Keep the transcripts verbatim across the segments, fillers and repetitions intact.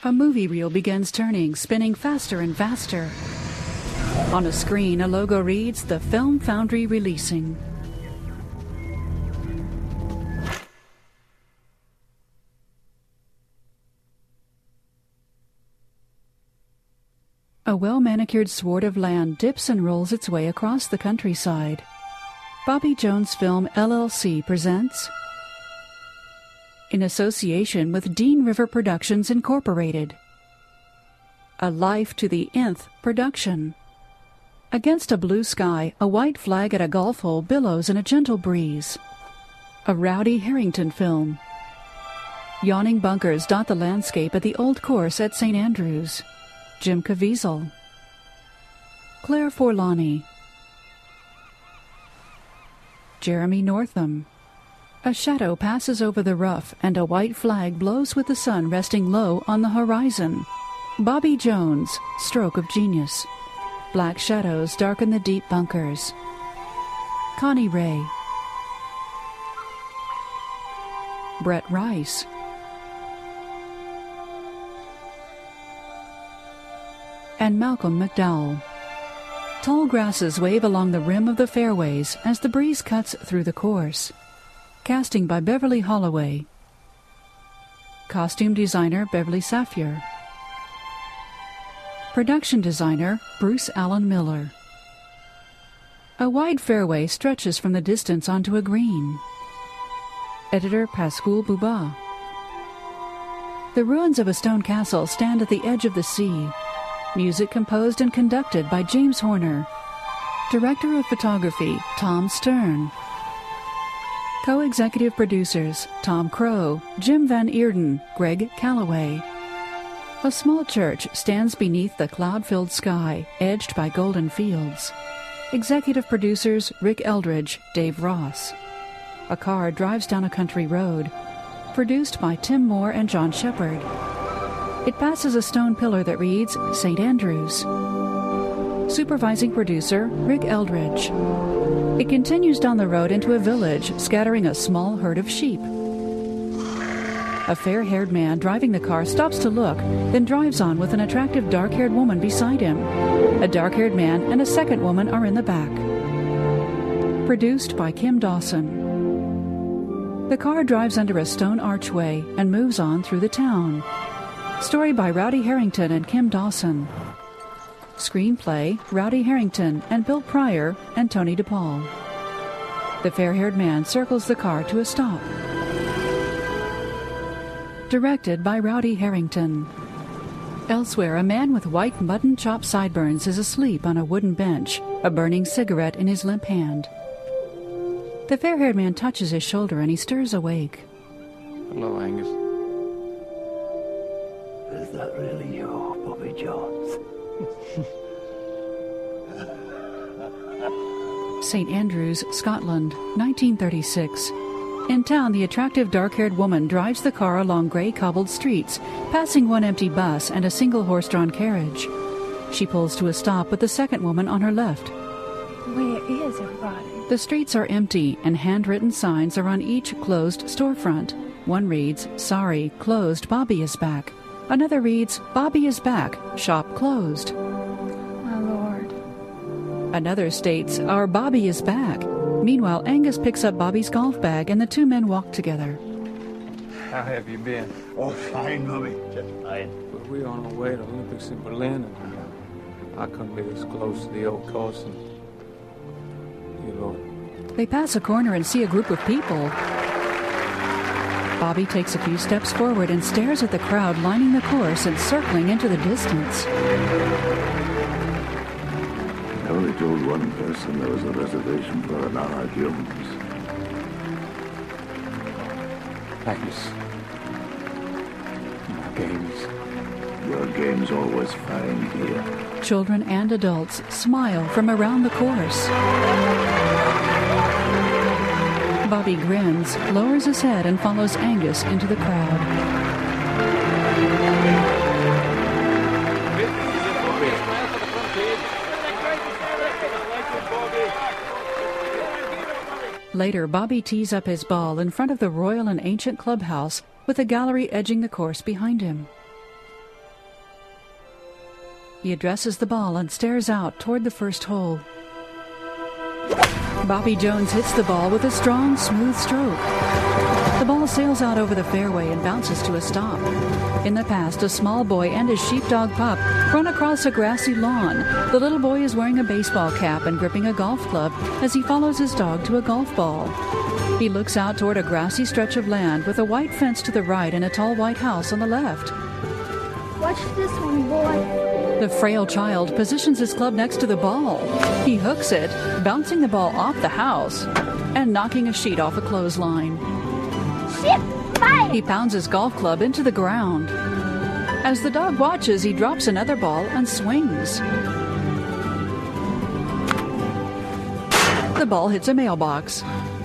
A movie reel begins turning, spinning faster and faster. On a screen, a logo reads, "The Film Foundry Releasing." A well-manicured sward of land dips and rolls its way across the countryside. Bobby Jones Film L L C presents, in association with Dean River Productions Incorporated, A Life to the Nth production. Against a blue sky, a white flag at a golf hole billows in a gentle breeze. A Rowdy Harrington film. Yawning bunkers dot the landscape at the old course at Saint Andrews. Jim Caviezel. Claire Forlani. Jeremy Northam. A shadow passes over the rough, and a white flag blows with the sun resting low on the horizon. Bobby Jones, Stroke of Genius. Black shadows darken the deep bunkers. Connie Ray. Brett Rice. And Malcolm McDowell. Tall grasses wave along the rim of the fairways as the breeze cuts through the course. Casting by Beverly Holloway. Costume designer Beverly Safier. Production designer Bruce Allen Miller. A wide fairway stretches from the distance onto a green. Editor Pascal Bouba. The ruins of a stone castle stand at the edge of the sea. Music composed and conducted by James Horner. Director of photography Tom Stern. Co-executive producers Tom Crow, Jim Van Eerden, Greg Calloway. A small church stands beneath the cloud-filled sky, edged by golden fields. Executive producers Rick Eldridge, Dave Ross. A car drives down a country road. Produced by Tim Moore and John Shepard. It passes a stone pillar that reads Saint Andrews. Supervising producer Rick Eldridge. It continues down the road into a village, scattering a small herd of sheep. A fair-haired man driving the car stops to look, then drives on with an attractive dark-haired woman beside him. A dark-haired man and a second woman are in the back. Produced by Kim Dawson. The car drives under a stone archway and moves on through the town. Story by Rowdy Harrington and Kim Dawson. Screenplay, Rowdy Harrington and Bill Pryor and Tony DePaul. The fair-haired man circles the car to a stop. Directed by Rowdy Harrington. Elsewhere, a man with white mutton-chop sideburns is asleep on a wooden bench, a burning cigarette in his limp hand. The fair-haired man touches his shoulder and he stirs awake. Hello, Angus. Is that really you, Bobby Jones? Saint Andrews, Scotland, nineteen thirty-six. In town, the attractive dark-haired woman drives the car along gray cobbled streets, passing one empty bus and a single horse-drawn carriage. She pulls to a stop with the second woman on her left. Where is everybody? The streets are empty, and handwritten signs are on each closed storefront. One reads, "Sorry, closed, Bobby is back." Another reads, "Bobby is back, shop closed." My Lord. Another states, "Our Bobby is back." Meanwhile, Angus picks up Bobby's golf bag and the two men walk together. How have you been? Oh, fine, Bobby. Just fine. But we're on our way to Olympics in Berlin, and I couldn't be this close to the old course, and dear Lord. They pass a corner and see a group of people. Bobby takes a few steps forward and stares at the crowd lining the course and circling into the distance. I only told one person there was a reservation for an hour, Jones. Angus. My games. Your game's always fine here. Children and adults smile from around the course. Bobby grins, lowers his head, and follows Angus into the crowd. Later, Bobby tees up his ball in front of the Royal and Ancient Clubhouse with a gallery edging the course behind him. He addresses the ball and stares out toward the first hole. Bobby Jones hits the ball with a strong, smooth stroke. The ball sails out over the fairway and bounces to a stop. In the past, a small boy and his sheepdog pup run across a grassy lawn. The little boy is wearing a baseball cap and gripping a golf club as he follows his dog to a golf ball. He looks out toward a grassy stretch of land with a white fence to the right and a tall white house on the left. Watch this one, boy. The frail child positions his club next to the ball. He hooks it, bouncing the ball off the house and knocking a sheet off a clothesline. Shit, fire! He pounds his golf club into the ground. As the dog watches, he drops another ball and swings. The ball hits a mailbox.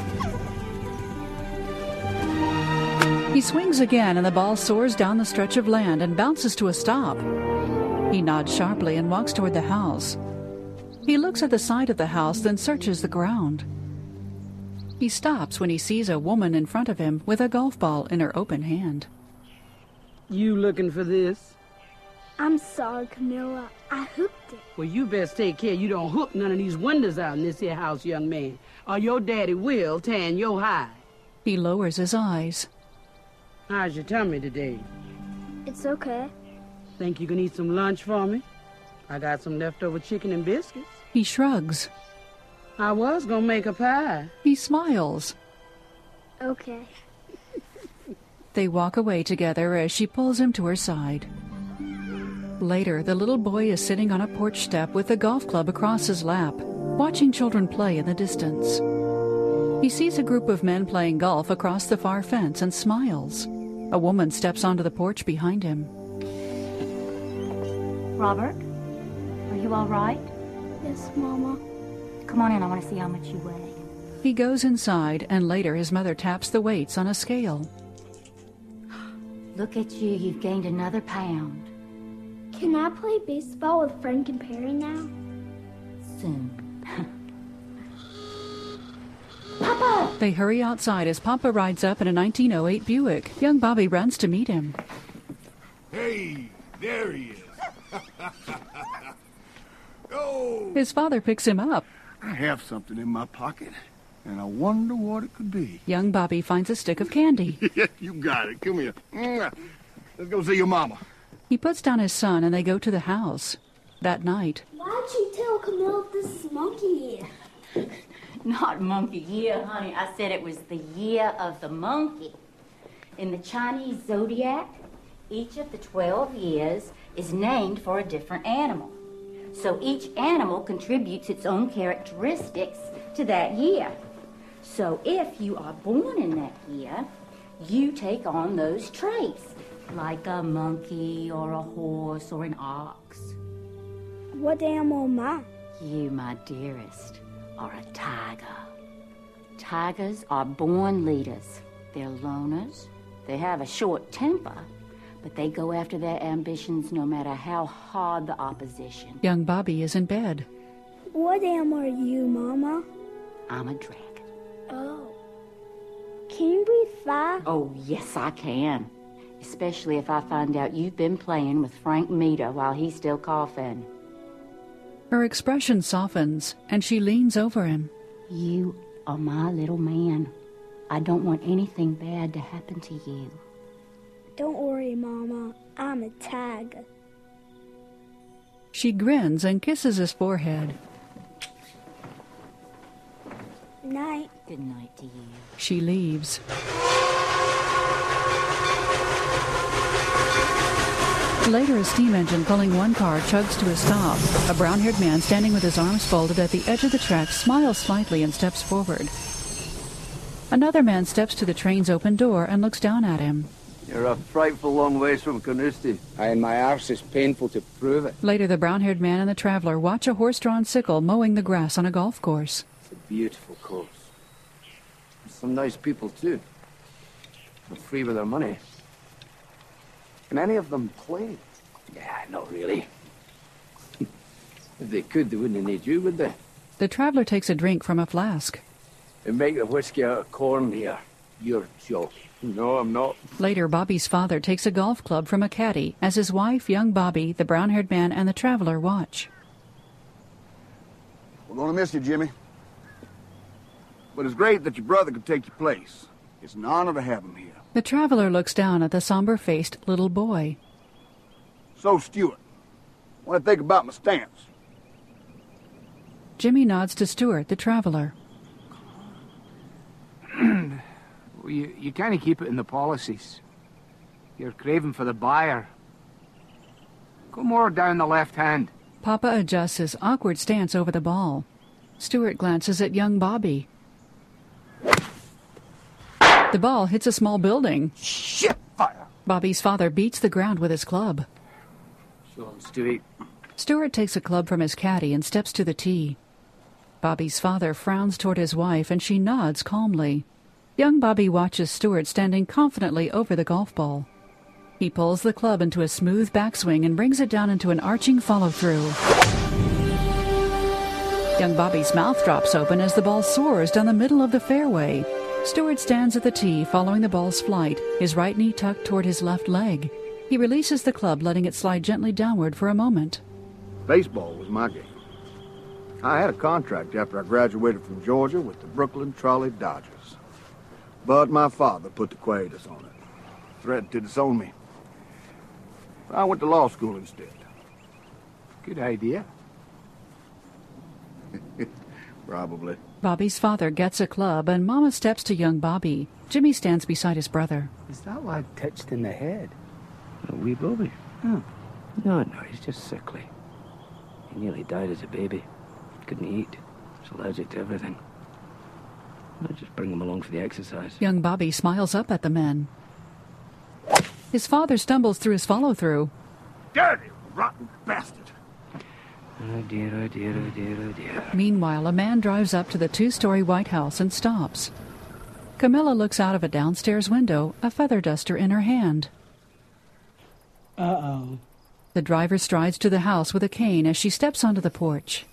He swings again, and the ball soars down the stretch of land and bounces to a stop. He nods sharply and walks toward the house. He looks at the side of the house, then searches the ground. He stops when he sees a woman in front of him with a golf ball in her open hand. You looking for this? I'm sorry, Camilla. I hooked it. Well, you best take care you don't hook none of these windows out in this here house, young man, or your daddy will tan your hide. He lowers his eyes. How's your tummy today? It's okay. Think you can eat some lunch for me? I got some leftover chicken and biscuits. He shrugs. I was gonna make a pie. He smiles. Okay. They walk away together as she pulls him to her side. Later, the little boy is sitting on a porch step with a golf club across his lap, watching children play in the distance. He sees a group of men playing golf across the far fence and smiles. A woman steps onto the porch behind him. Robert, are you all right? Yes, Mama. Come on in, I want to see how much you weigh. He goes inside, and later his mother taps the weights on a scale. Look at you, you've gained another pound. Can I play baseball with Frank and Perry now? Soon. Papa! They hurry outside as Papa rides up in a nineteen oh eight Buick. Young Bobby runs to meet him. Hey, there he is. Oh! His father picks him up. I have something in my pocket, and I wonder what it could be. Young Bobby finds a stick of candy. Yeah, you got it. Come here. Let's go see your mama. He puts down his son, and they go to the house. That night, Why'd you tell Camille this is monkey year? Not monkey year, honey. I said it was the year of the monkey. In the Chinese zodiac, each of the twelve years is named for a different animal. So each animal contributes its own characteristics to that year. So if you are born in that year, you take on those traits, like a monkey or a horse or an ox. What animal am I? You, my dearest, are a tiger. Tigers are born leaders. They're loners. They have a short temper, but they go after their ambitions no matter how hard the opposition. young Bobby is in bed. What animal are you, Mama? I'm a dragon. Oh. Can you breathe fire? Oh, yes, I can. Especially if I find out you've been playing with Frank Meter while he's still coughing. Her expression softens, and she leans over him. You are my little man. I don't want anything bad to happen to you. Don't worry, Mama. I'm a tiger. She grins and kisses his forehead. Night. Good night to you. She leaves. Later, a steam engine pulling one car chugs to a stop. A brown-haired man standing with his arms folded at the edge of the track smiles slightly and steps forward. Another man steps to the train's open door and looks down at him. You're a frightful long ways from Carnoustie. And my arse is painful to prove it. Later, the brown-haired man and the traveler watch a horse-drawn sickle mowing the grass on a golf course. It's a beautiful course. Some nice people, too. They're free with their money. Can any of them play? Yeah, not really. If they could, they wouldn't need you, would they? The traveler takes a drink from a flask. They make the whiskey out of corn here. You're joking. No, I'm not. Later, Bobby's father takes a golf club from a caddy as his wife, young Bobby, the brown-haired man, and the traveler watch. We're gonna miss you, Jimmy. But it's great that your brother could take your place. It's an honor to have him here. The traveler looks down at the somber-faced little boy. So, Stuart, what do you think about my stance? Jimmy nods to Stuart, the traveler. Well, you, you kind of keep it in the policies. You're craving for the buyer. Go more down the left hand. Papa adjusts his awkward stance over the ball. Stuart glances at young Bobby. The ball hits a small building. Shit, fire! Bobby's father beats the ground with his club. Show him, Stewie. Stuart takes a club from his caddy and steps to the tee. Bobby's father frowns toward his wife, and she nods calmly. Young Bobby watches Stuart standing confidently over the golf ball. He pulls the club into a smooth backswing and brings it down into an arching follow-through. Young Bobby's mouth drops open as the ball soars down the middle of the fairway. Stuart stands at the tee following the ball's flight, his right knee tucked toward his left leg. He releases the club, letting it slide gently downward for a moment. Baseball was my game. I had a contract after I graduated from Georgia with the Brooklyn Trolley Dodgers. But my father put the quietus on it. Threatened to disown me. I went to law school instead. Good idea. Probably. Bobby's father gets a club, and Mama steps to young Bobby. Jimmy stands beside his brother. Is that lad touched in the head? A wee Bobby? Oh. No, no, he's just sickly. He nearly died as a baby. Couldn't eat. Was allergic to everything. I'll just bring him along for the exercise. Young Bobby smiles up at the men. His father stumbles through his follow-through. Dirty, rotten bastard! Oh dear, oh dear, oh dear, oh dear. Meanwhile, a man drives up to the two-story White House and stops. Camilla looks out of a downstairs window, a feather duster in her hand. Uh-oh. The driver strides to the house with a cane as she steps onto the porch.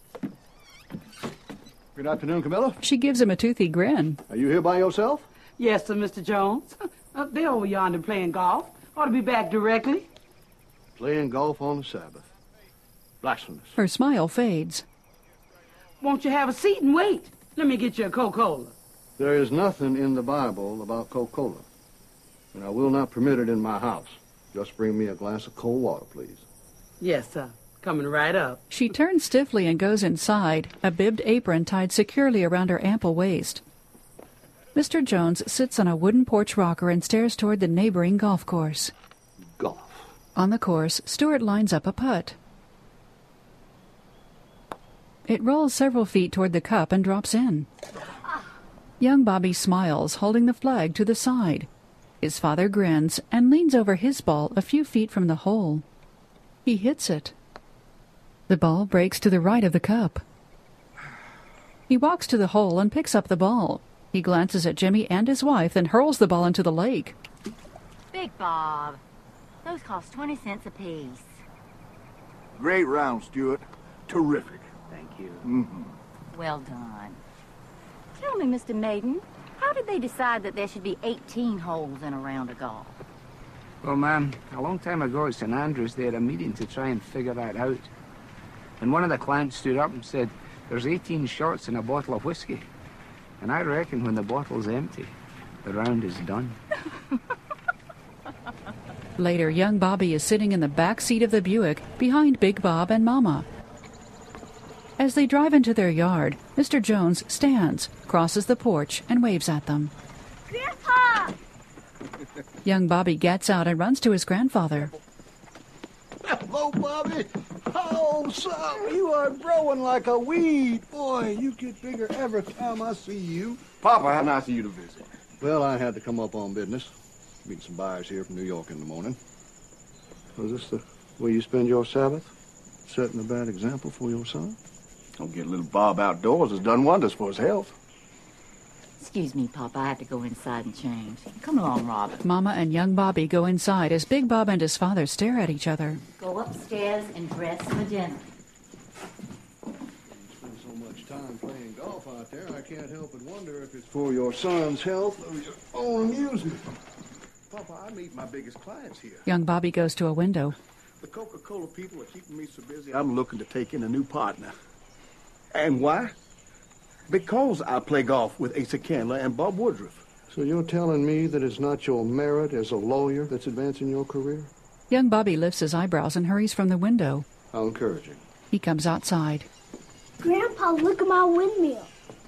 Good afternoon, Camilla. She gives him a toothy grin. Are you here by yourself? Yes, sir, Mister Jones. Uh, they're over yonder playing golf. Ought to be back directly. Playing golf on the Sabbath. Blasphemous. Her smile fades. Won't you have a seat and wait? Let me get you a Coca-Cola. There is nothing in the Bible about Coca-Cola. And I will not permit it in my house. Just bring me a glass of cold water, please. Yes, sir. Coming right up. She turns stiffly and goes inside, a bibbed apron tied securely around her ample waist. Mister Jones sits on a wooden porch rocker and stares toward the neighboring golf course. Golf. On the course, Stuart lines up a putt. It rolls several feet toward the cup and drops in. Young Bobby smiles, holding the flag to the side. His father grins and leans over his ball a few feet from the hole. He hits it. The ball breaks to the right of the cup. He walks to the hole and picks up the ball. He glances at Jimmy and his wife, then hurls the ball into the lake. Big Bob, those cost twenty cents apiece. Great round, Stuart. Terrific. Thank you. Mm-hmm. Well done. Tell me, Mister Maiden, how did they decide that there should be eighteen holes in a round of golf? Well, ma'am, a long time ago at Saint Andrews, they had a meeting to try and figure that out. And one of the clients stood up and said, there's eighteen shots in a bottle of whiskey. And I reckon when the bottle's empty, the round is done. Later, young Bobby is sitting in the back seat of the Buick behind Big Bob and Mama. As they drive into their yard, Mister Jones stands, crosses the porch, and waves at them. Grandpa! Young Bobby gets out and runs to his grandfather. Hello, Bobby. Oh, son, you are growing like a weed. Boy, you get bigger every time I see you. Papa, how nice of you to visit. Well, I had to come up on business. Meet some buyers here from New York in the morning. Was this the way you spend your Sabbath? Setting a bad example for your son? Don't get little Bob outdoors has done wonders for his health. Excuse me, Papa, I have to go inside and change. Come along, Robert. Mama and young Bobby go inside as Big Bob and his father stare at each other. Go upstairs and dress for dinner. Spend so much time playing golf out there, I can't help but wonder if it's for your son's health or your own amusement. Papa, I meet my biggest clients here. Young Bobby goes to a window. The Coca-Cola people are keeping me so busy, I'm looking to take in a new partner. And why? Because I play golf with Asa Candler and Bob Woodruff. So you're telling me that it's not your merit as a lawyer that's advancing your career? Young Bobby lifts his eyebrows and hurries from the window. How encouraging. He comes outside. Grandpa, look at my windmill.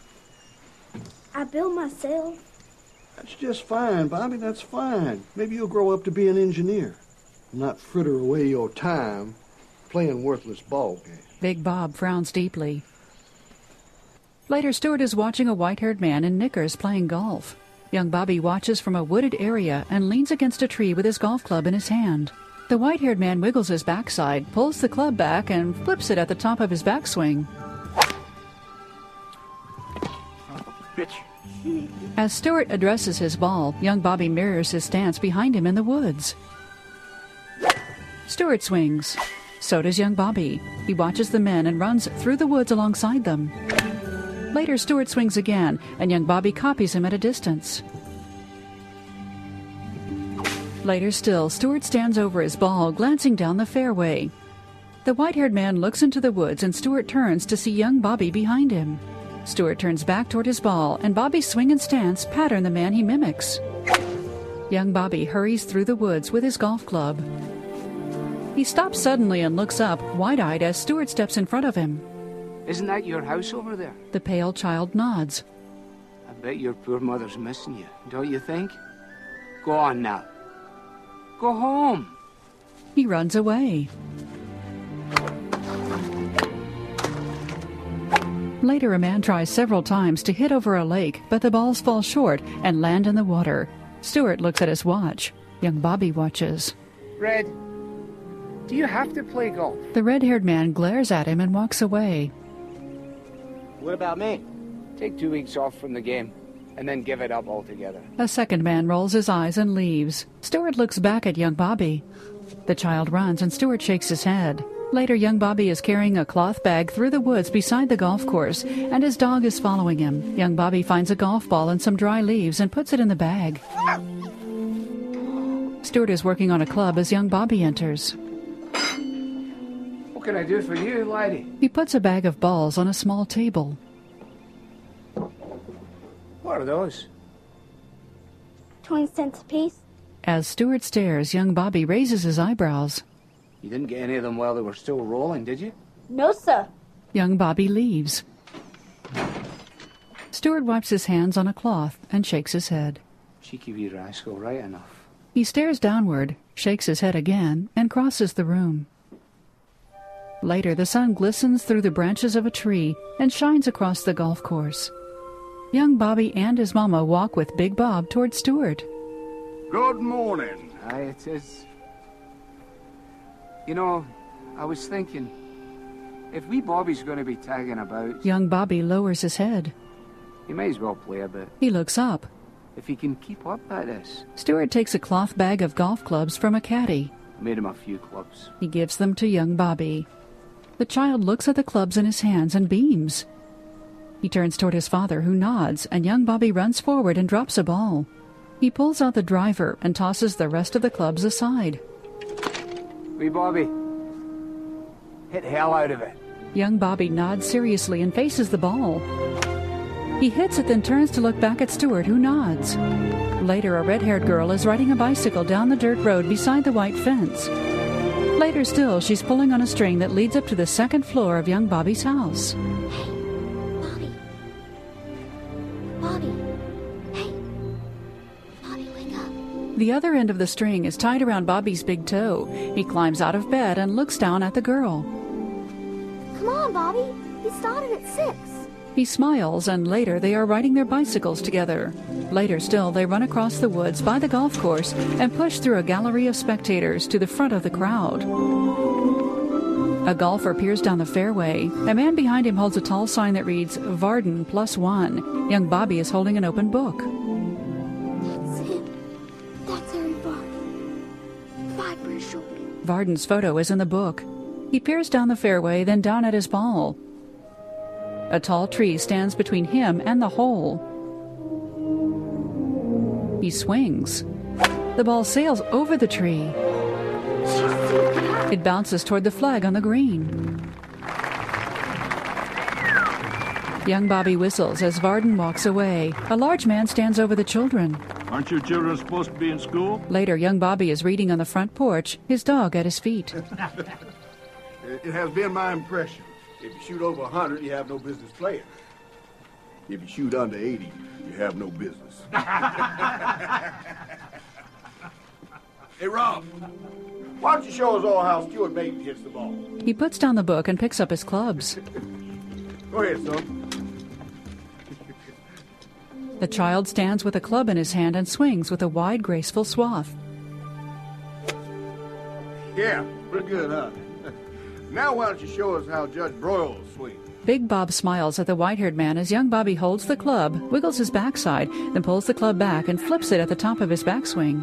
I built myself. That's just fine, Bobby, that's fine. Maybe you'll grow up to be an engineer. Not fritter away your time playing worthless ball games. Big Bob frowns deeply. Later, Stuart is watching a white-haired man in knickers playing golf. Young Bobby watches from a wooded area and leans against a tree with his golf club in his hand. The white-haired man wiggles his backside, pulls the club back, and flips it at the top of his backswing. Bitch. As Stuart addresses his ball, young Bobby mirrors his stance behind him in the woods. Stuart swings. So does young Bobby. He watches the men and runs through the woods alongside them. Later, Stuart swings again, and young Bobby copies him at a distance. Later still, Stuart stands over his ball, glancing down the fairway. The white-haired man looks into the woods, and Stuart turns to see young Bobby behind him. Stuart turns back toward his ball, and Bobby's swing and stance pattern the man he mimics. Young Bobby hurries through the woods with his golf club. He stops suddenly and looks up, wide-eyed, as Stuart steps in front of him. Isn't that your house over there? The pale child nods. I bet your poor mother's missing you, don't you think? Go on now. Go home. He runs away. Later, a man tries several times to hit over a lake, but the balls fall short and land in the water. Stuart looks at his watch. Young Bobby watches. Red, do you have to play golf? The red-haired man glares at him and walks away. What about me? Take two weeks off from the game, and then give it up altogether. A second man rolls his eyes and leaves. Stuart looks back at young Bobby. The child runs, and Stuart shakes his head. Later, young Bobby is carrying a cloth bag through the woods beside the golf course, and his dog is following him. Young Bobby finds a golf ball and some dry leaves and puts it in the bag. Stuart is working on a club as young Bobby enters. What can I do for you, laddie? He puts a bag of balls on a small table. What are those? Twenty cents a piece. As Stuart stares, young Bobby raises his eyebrows. You didn't get any of them while they were still rolling, did you? No, sir. Young Bobby leaves. Stuart wipes his hands on a cloth and shakes his head. Cheeky wee rascal, right enough. He stares downward, shakes his head again, and crosses the room. Later, the sun glistens through the branches of a tree and shines across the golf course. Young Bobby and his mama walk with Big Bob toward Stuart. Good morning. Aye, it is. You know, I was thinking, if wee Bobby's going to be tagging about... Young Bobby lowers his head. He may as well play a bit. He looks up. If he can keep up at this. Stuart takes a cloth bag of golf clubs from a caddy. I made him a few clubs. He gives them to young Bobby. The child looks at the clubs in his hands and beams. He turns toward his father, who nods, and young Bobby runs forward and drops a ball. He pulls out the driver and tosses the rest of the clubs aside. Wee Bobby, hit hell out of it. Young Bobby nods seriously and faces the ball. He hits it, then turns to look back at Stuart, who nods. Later, a red-haired girl is riding a bicycle down the dirt road beside the white fence. Later still, she's pulling on a string that leads up to the second floor of young Bobby's house. Hey, Bobby. Bobby. Hey. Bobby, wake up. The other end of the string is tied around Bobby's big toe. He climbs out of bed and looks down at the girl. Come on, Bobby. We started at six. He smiles, and later they are riding their bicycles together. Later still, they run across the woods by the golf course and push through a gallery of spectators to the front of the crowd. A golfer peers down the fairway. A man behind him holds a tall sign that reads, Varden plus one. Young Bobby is holding an open book. That's him. That's Harry Varden. Five British Open. Varden's photo is in the book. He peers down the fairway, then down at his ball. A tall tree stands between him and the hole. He swings. The ball sails over the tree. It bounces toward the flag on the green. Young Bobby whistles as Varden walks away. A large man stands over the children. Aren't your children supposed to be in school? Later, young Bobby is reading on the front porch, his dog at his feet. It has been my impression. If you shoot over a hundred, you have no business playing. If you shoot under eighty, you have no business. Hey, Rob, why don't you show us all how Stuart Mayton hits the ball? He puts down the book and picks up his clubs. Go ahead, son. The child stands with a club in his hand and swings with a wide, graceful swath. Yeah, pretty good, huh? Now why don't you show us how Judge Broyle swings? Big Bob smiles at the white-haired man as young Bobby holds the club, wiggles his backside, then pulls the club back and flips it at the top of his backswing.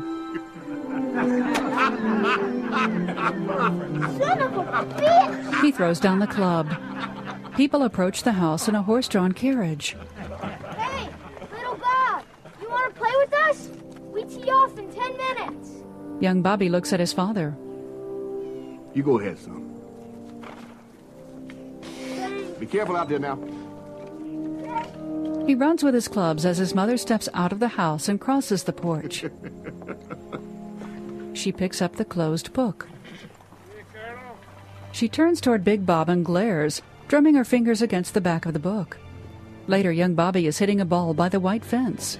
Son of a bitch! He throws down the club. People approach the house in a horse-drawn carriage. Hey, little Bob, you want to play with us? We tee off in ten minutes. Young Bobby looks at his father. You go ahead, son. Be careful out there now. He runs with his clubs as his mother steps out of the house and crosses the porch. She picks up the closed book. She turns toward Big Bob and glares, drumming her fingers against the back of the book. Later, young Bobby is hitting a ball by the white fence.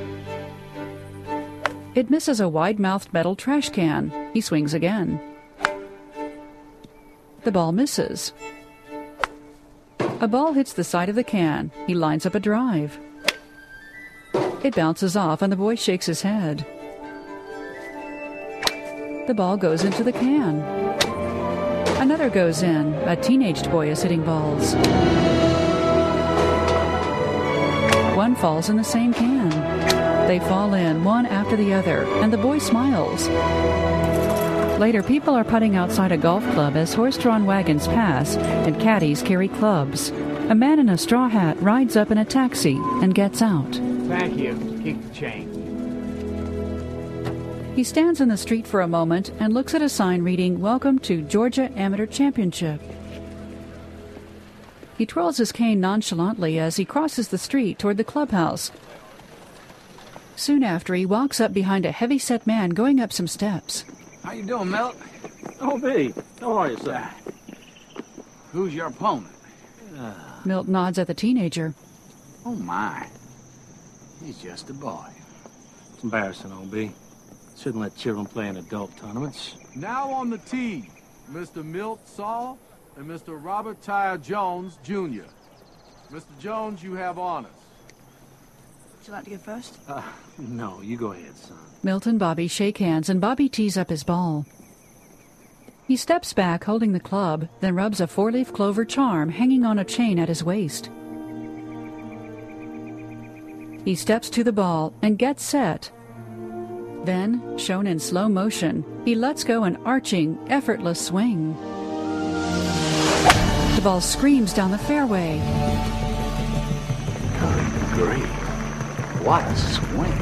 It misses a wide-mouthed metal trash can. He swings again. The ball misses. A ball hits the side of the can. He lines up a drive. It bounces off and the boy shakes his head. The ball goes into the can. Another goes in. A teenaged boy is hitting balls. One falls in the same can. They fall in, one after the other, and the boy smiles. Later, people are putting outside a golf club as horse-drawn wagons pass and caddies carry clubs. A man in a straw hat rides up in a taxi and gets out. Thank you. Keep the change. He stands in the street for a moment and looks at a sign reading, "Welcome to Georgia Amateur Championship." He twirls his cane nonchalantly as he crosses the street toward the clubhouse. Soon after, he walks up behind a heavy-set man going up some steps. How you doing, Milt? Oh, B. How are you, sir? Who's your opponent? Uh, Milt nods at the teenager. Oh, my. He's just a boy. It's embarrassing, O B. Shouldn't let children play in adult tournaments. Now on the tee, Mister Milt Saul and Mister Robert Tyre Jones, Junior Mister Jones, you have honors. Would you like to go first? Uh, no, you go ahead, son. Milt and Bobby shake hands, and Bobby tees up his ball. He steps back, holding the club, then rubs a four-leaf clover charm hanging on a chain at his waist. He steps to the ball and gets set. Then, shown in slow motion, he lets go an arching, effortless swing. The ball screams down the fairway. Good grief. What a swing.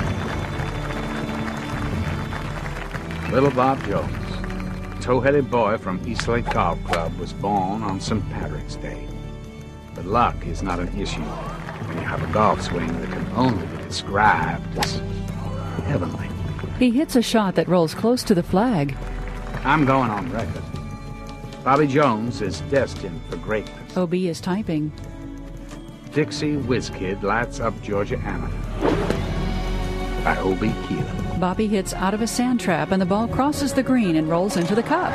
Little Bob Jones, tow-headed boy from Eastlake Golf Club, was born on Saint Patrick's Day. But luck is not an issue when you have a golf swing that can only be described as heavenly. He hits a shot that rolls close to the flag. I'm going on record. Bobby Jones is destined for greatness. O B is typing. Dixie Whiz Kid lights up Georgia Amateur by O B Keeler. Bobby hits out of a sand trap and the ball crosses the green and rolls into the cup.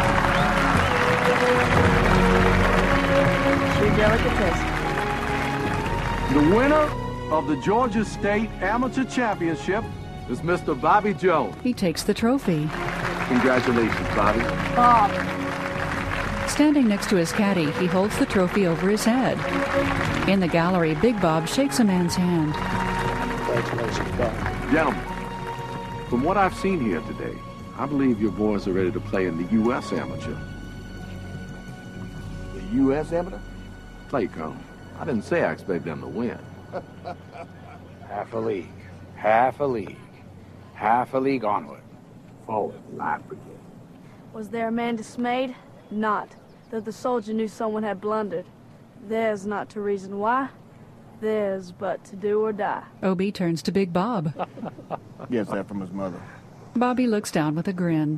True delicatessen. The winner of the Georgia State Amateur Championship is Mister Bobby Jones. He takes the trophy. Congratulations, Bobby. Bob. Standing next to his caddy, he holds the trophy over his head. In the gallery, Big Bob shakes a man's hand. Congratulations, Bob. Gentlemen, from what I've seen here today, I believe your boys are ready to play in the U S Amateur. The U S Amateur? Play, Colonel. I didn't say I expect them to win. Half a league. Half a league. Half a league onward. Forward, Life Brigade. Was there a man dismayed? Not. That the soldier knew someone had blundered. Theirs not to reason why. Theirs but to do or die. O B turns to Big Bob. Gets that from his mother. Bobby looks down with a grin.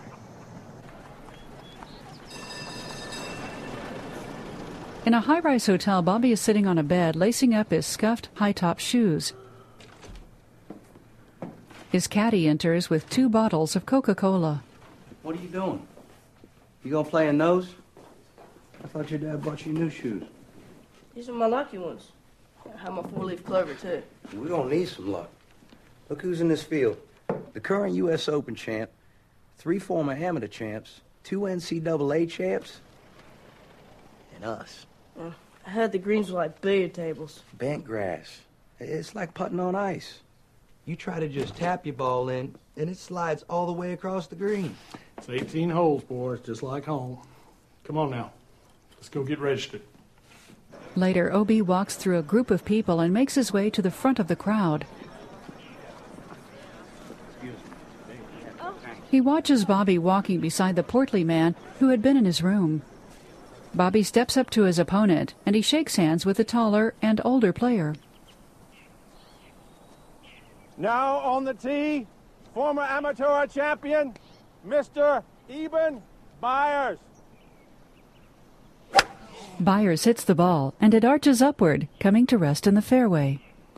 In a high-rise hotel, Bobby is sitting on a bed, lacing up his scuffed, high-top shoes. His caddy enters with two bottles of Coca-Cola. What are you doing? You gonna play in those? I thought your dad bought you new shoes. These are my lucky ones. I have my four-leaf clover, too. We're gonna need some luck. Look who's in this field. The current U S Open champ, three former amateur champs, two N C double A champs, and us. Uh, I heard the greens were like billiard tables. Bent grass. It's like putting on ice. You try to just tap your ball in, and it slides all the way across the green. It's eighteen holes, boys, just like home. Come on now. Let's go get registered. Later, O B walks through a group of people and makes his way to the front of the crowd. He watches Bobby walking beside the portly man who had been in his room. Bobby steps up to his opponent, and he shakes hands with the taller and older player. Now on the tee, former amateur champion, Mister Eben Byers. Byers hits the ball, and it arches upward, coming to rest in the fairway.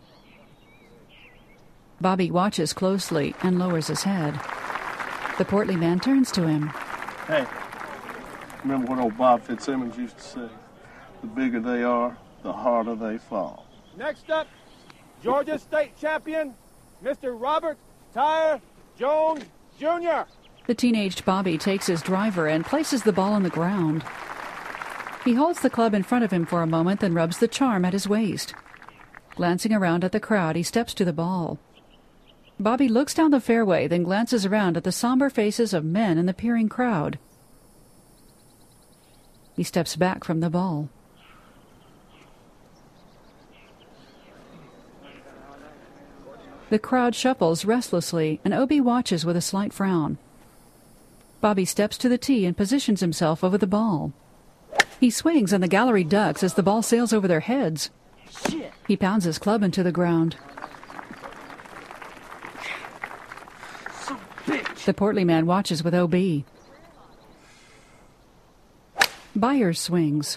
Bobby watches closely and lowers his head. The portly man turns to him. Hey, remember what old Bob Fitzsimmons used to say? The bigger they are, the harder they fall. Next up, Georgia State champion, Mister Robert Tyre Jones, Junior The teenaged Bobby takes his driver and places the ball on the ground. He holds the club in front of him for a moment, then rubs the charm at his waist. Glancing around at the crowd, he steps to the ball. Bobby looks down the fairway, then glances around at the somber faces of men in the peering crowd. He steps back from the ball. The crowd shuffles restlessly, and O B watches with a slight frown. Bobby steps to the tee and positions himself over the ball. He swings, and the gallery ducks as the ball sails over their heads. Shit. He pounds his club into the ground. The portly man watches with O B. Byers swings.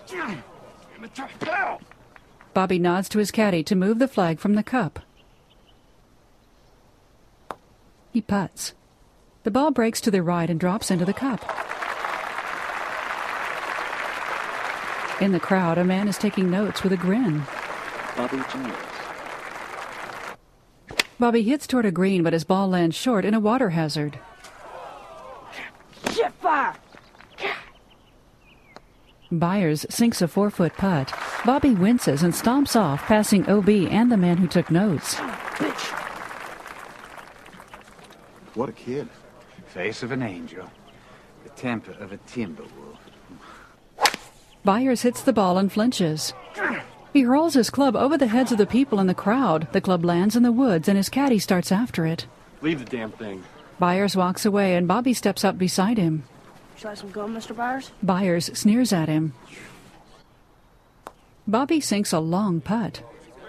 Bobby nods to his caddy to move the flag from the cup. He putts. The ball breaks to the right and drops into the cup. In the crowd, a man is taking notes with a grin. Bobby Jones. Bobby hits toward a green, but his ball lands short in a water hazard. Shit, fire! Byers sinks a four-foot putt. Bobby winces and stomps off, passing O B and the man who took notes. Bitch. What a kid. Face of an angel. The temper of a timber wolf. Byers hits the ball and flinches. He hurls his club over the heads of the people in the crowd. The club lands in the woods, and his caddy starts after it. Leave the damn thing. Byers walks away, and Bobby steps up beside him. Try some gum, Mister Byers? Byers sneers at him. Bobby sinks a long putt.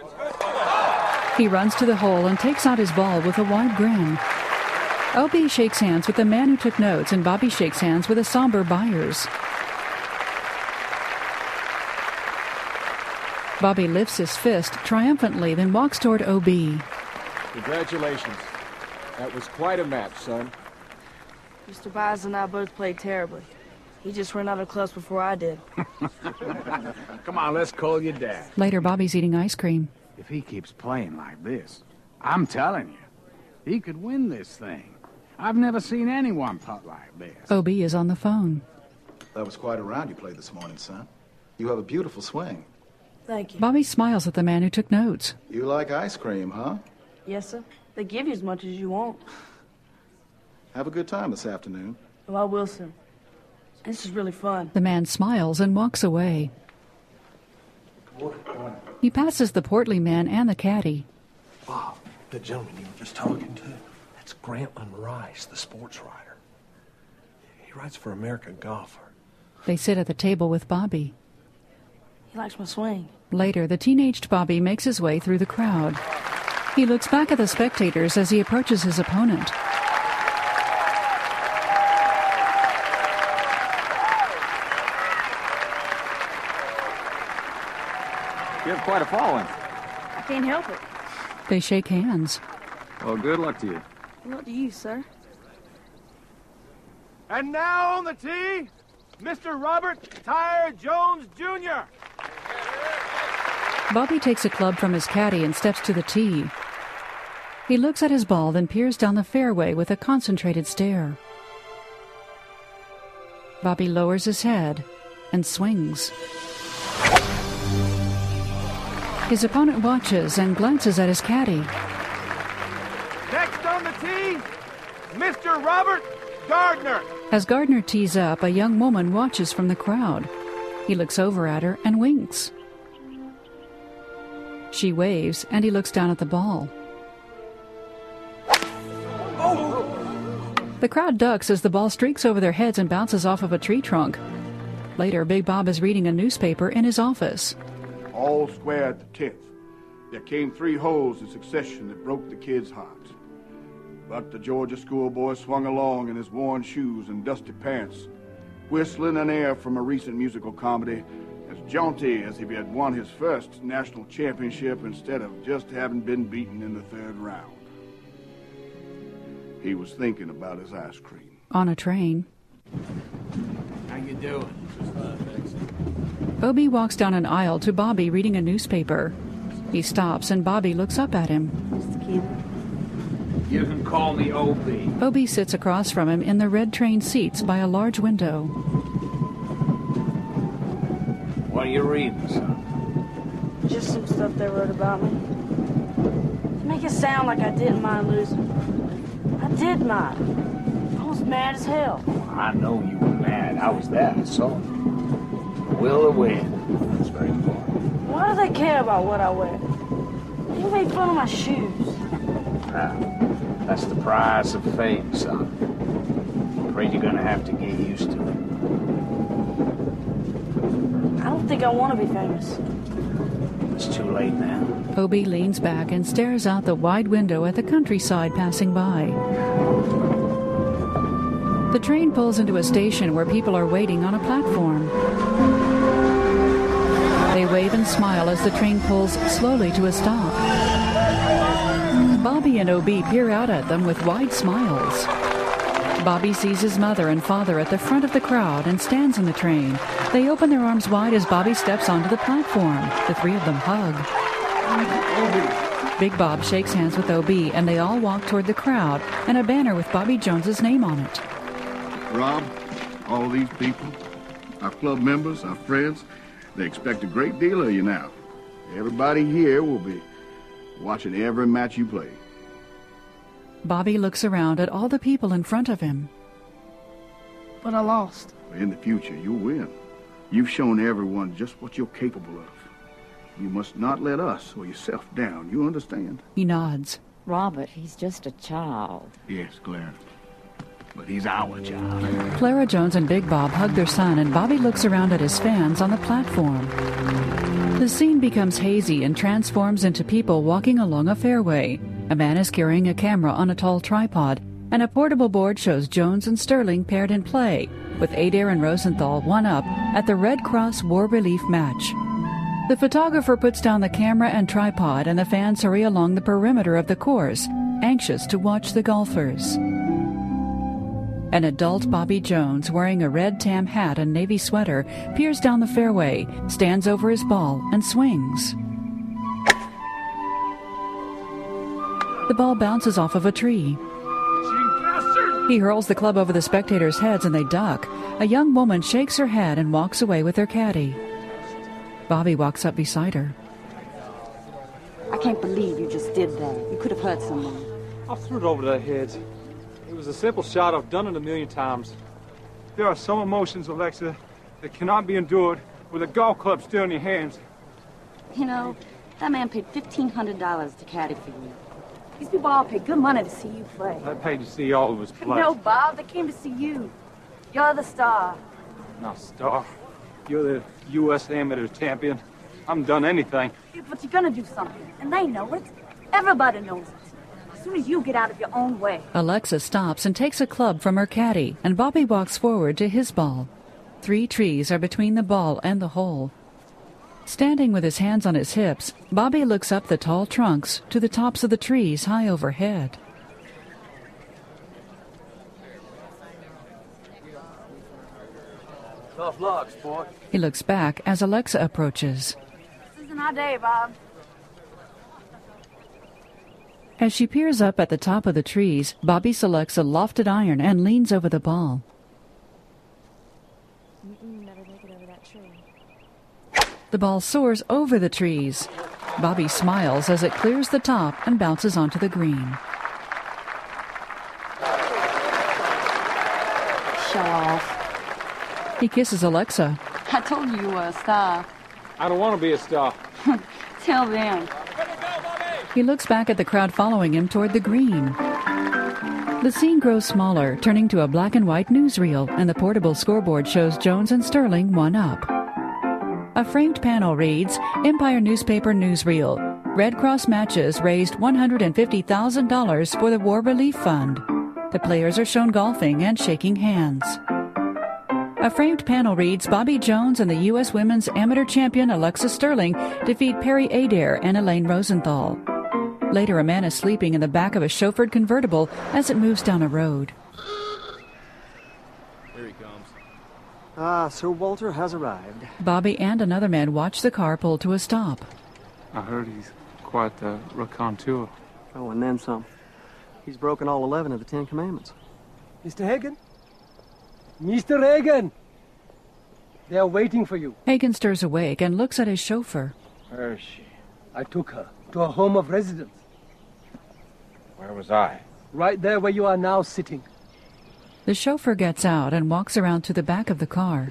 He runs to the hole and takes out his ball with a wide grin. O B shakes hands with the man who took notes, and Bobby shakes hands with a somber Byers. Bobby lifts his fist triumphantly, then walks toward O B. Congratulations. That was quite a match, son. Mister Byers and I both played terribly. He just ran out of clubs before I did. Come on, let's call your dad. Later, Bobby's eating ice cream. If he keeps playing like this, I'm telling you, he could win this thing. I've never seen anyone putt like this. O B is on the phone. That was quite a round you played this morning, son. You have a beautiful swing. Thank you. Bobby smiles at the man who took notes. You like ice cream, huh? Yes, sir. They give you as much as you want. Have a good time this afternoon. Oh, I will, sir. This is really fun. The man smiles and walks away. He passes the portly man and the caddy. Bob, the gentleman you were just talking to, that's Grantland Rice, the sports writer. He writes for American Golfer. They sit at the table with Bobby. He likes my swing. Later, the teenaged Bobby makes his way through the crowd. He looks back at the spectators as he approaches his opponent. You have quite a following. I can't help it. They shake hands. Well, good luck to you. What do you, sir? And now on the tee, Mister Robert Tyre Jones, Junior Bobby takes a club from his caddy and steps to the tee. He looks at his ball, then peers down the fairway with a concentrated stare. Bobby lowers his head and swings. His opponent watches and glances at his caddy. Next on the tee, Mister Robert Gardner. As Gardner tees up, a young woman watches from the crowd. He looks over at her and winks. She waves, and he looks down at the ball. Oh! The crowd ducks as the ball streaks over their heads and bounces off of a tree trunk. Later, Big Bob is reading a newspaper in his office. All square at the tenth. There came three holes in succession that broke the kids' hearts. But the Georgia schoolboy swung along in his worn shoes and dusty pants, whistling an air from a recent musical comedy, as jaunty as if he had won his first national championship instead of just having been beaten in the third round. He was thinking about his ice cream. On a train. How you doing? Obie walks down an aisle to Bobby reading a newspaper. He stops and Bobby looks up at him. You can call me Obie. Obie sits across from him in the red train seats by a large window. What are you reading, son? Just some stuff they wrote about me. To make it sound like I didn't mind losing. I did mind. I was mad as hell. I know you were mad. I was there. I saw it. Will or win? That's very important. Why do they care about what I wear? They made fun of my shoes. Ah, that's the price of fame, son. Afraid you're gonna have to get used to it. I don't think I want to be famous. It's too late now. Obie leans back and stares out the wide window at the countryside passing by. The train pulls into a station where people are waiting on a platform. They wave and smile as the train pulls slowly to a stop. Bobby and Obie peer out at them with wide smiles. Bobby sees his mother and father at the front of the crowd and stands in the train. They open their arms wide as Bobby steps onto the platform. The three of them hug. Big Bob shakes hands with Obie, and they all walk toward the crowd and a banner with Bobby Jones's name on it. Rob, all these people, our club members, our friends, they expect a great deal of you now. Everybody here will be watching every match you play. Bobby looks around at all the people in front of him. But I lost. In the future, you'll win. You've shown everyone just what you're capable of. You must not let us or yourself down. You understand? He nods. Robert, he's just a child. Yes, Clara. But he's our child. Clara Jones and Big Bob hug their son, and Bobby looks around at his fans on the platform. The scene becomes hazy and transforms into people walking along a fairway. A man is carrying a camera on a tall tripod, and a portable board shows Jones and Sterling paired in play, with Adair and Rosenthal one up at the Red Cross War Relief match. The photographer puts down the camera and tripod, and the fans hurry along the perimeter of the course, anxious to watch the golfers. An adult Bobby Jones, wearing a red tam hat and navy sweater, peers down the fairway, stands over his ball, and swings. The ball bounces off of a tree. He hurls the club over the spectators' heads, and they duck. A young woman shakes her head and walks away with her caddy. Bobby walks up beside her. I can't believe you just did that. You could have hurt someone. I threw it over their heads. It was a simple shot. I've done it a million times. There are some emotions, Alexa, that cannot be endured with a golf club still in your hands. You know, that man paid fifteen hundred dollars to caddy for you. These people all pay good money to see you play. I paid to see all of us play. No, Bob, they came to see you. You're the star. No, Star. You're the U S amateur champion. I haven't done anything. But you're gonna do something, and they know it. Everybody knows it. As soon as you get out of your own way. Alexa stops and takes a club from her caddy, and Bobby walks forward to his ball. Three trees are between the ball and the hole. Standing with his hands on his hips, Bobby looks up the tall trunks to the tops of the trees high overhead. Tough luck, sport. He looks back as Alexa approaches. This isn't our day, Bob. As she peers up at the top of the trees, Bobby selects a lofted iron and leans over the ball. Never make it over that tree. The ball soars over the trees. Bobby smiles as it clears the top and bounces onto the green. Show off. He kisses Alexa. I told you you were a star. I don't want to be a star. Tell them. He looks back at the crowd following him toward the green. The scene grows smaller, turning to a black and white newsreel, and the portable scoreboard shows Jones and Sterling one up. A framed panel reads, Empire Newspaper Newsreel. Red Cross matches raised one hundred fifty thousand dollars for the War Relief Fund. The players are shown golfing and shaking hands. A framed panel reads, Bobby Jones and the U S Women's Amateur Champion Alexa Sterling defeat Perry Adair and Elaine Rosenthal. Later, a man is sleeping in the back of a chauffeured convertible as it moves down a road. Here he comes. Ah, Sir Walter has arrived. Bobby and another man watch the car pull to a stop. I heard he's quite the raconteur. Oh, and then some. He's broken all eleven of the Ten Commandments. Mister Hagen? Mister Hagen! They are waiting for you. Hagen stirs awake and looks at his chauffeur. Where is she? I took her to a home of residence. Where was I? Right there where you are now sitting. The chauffeur gets out and walks around to the back of the car.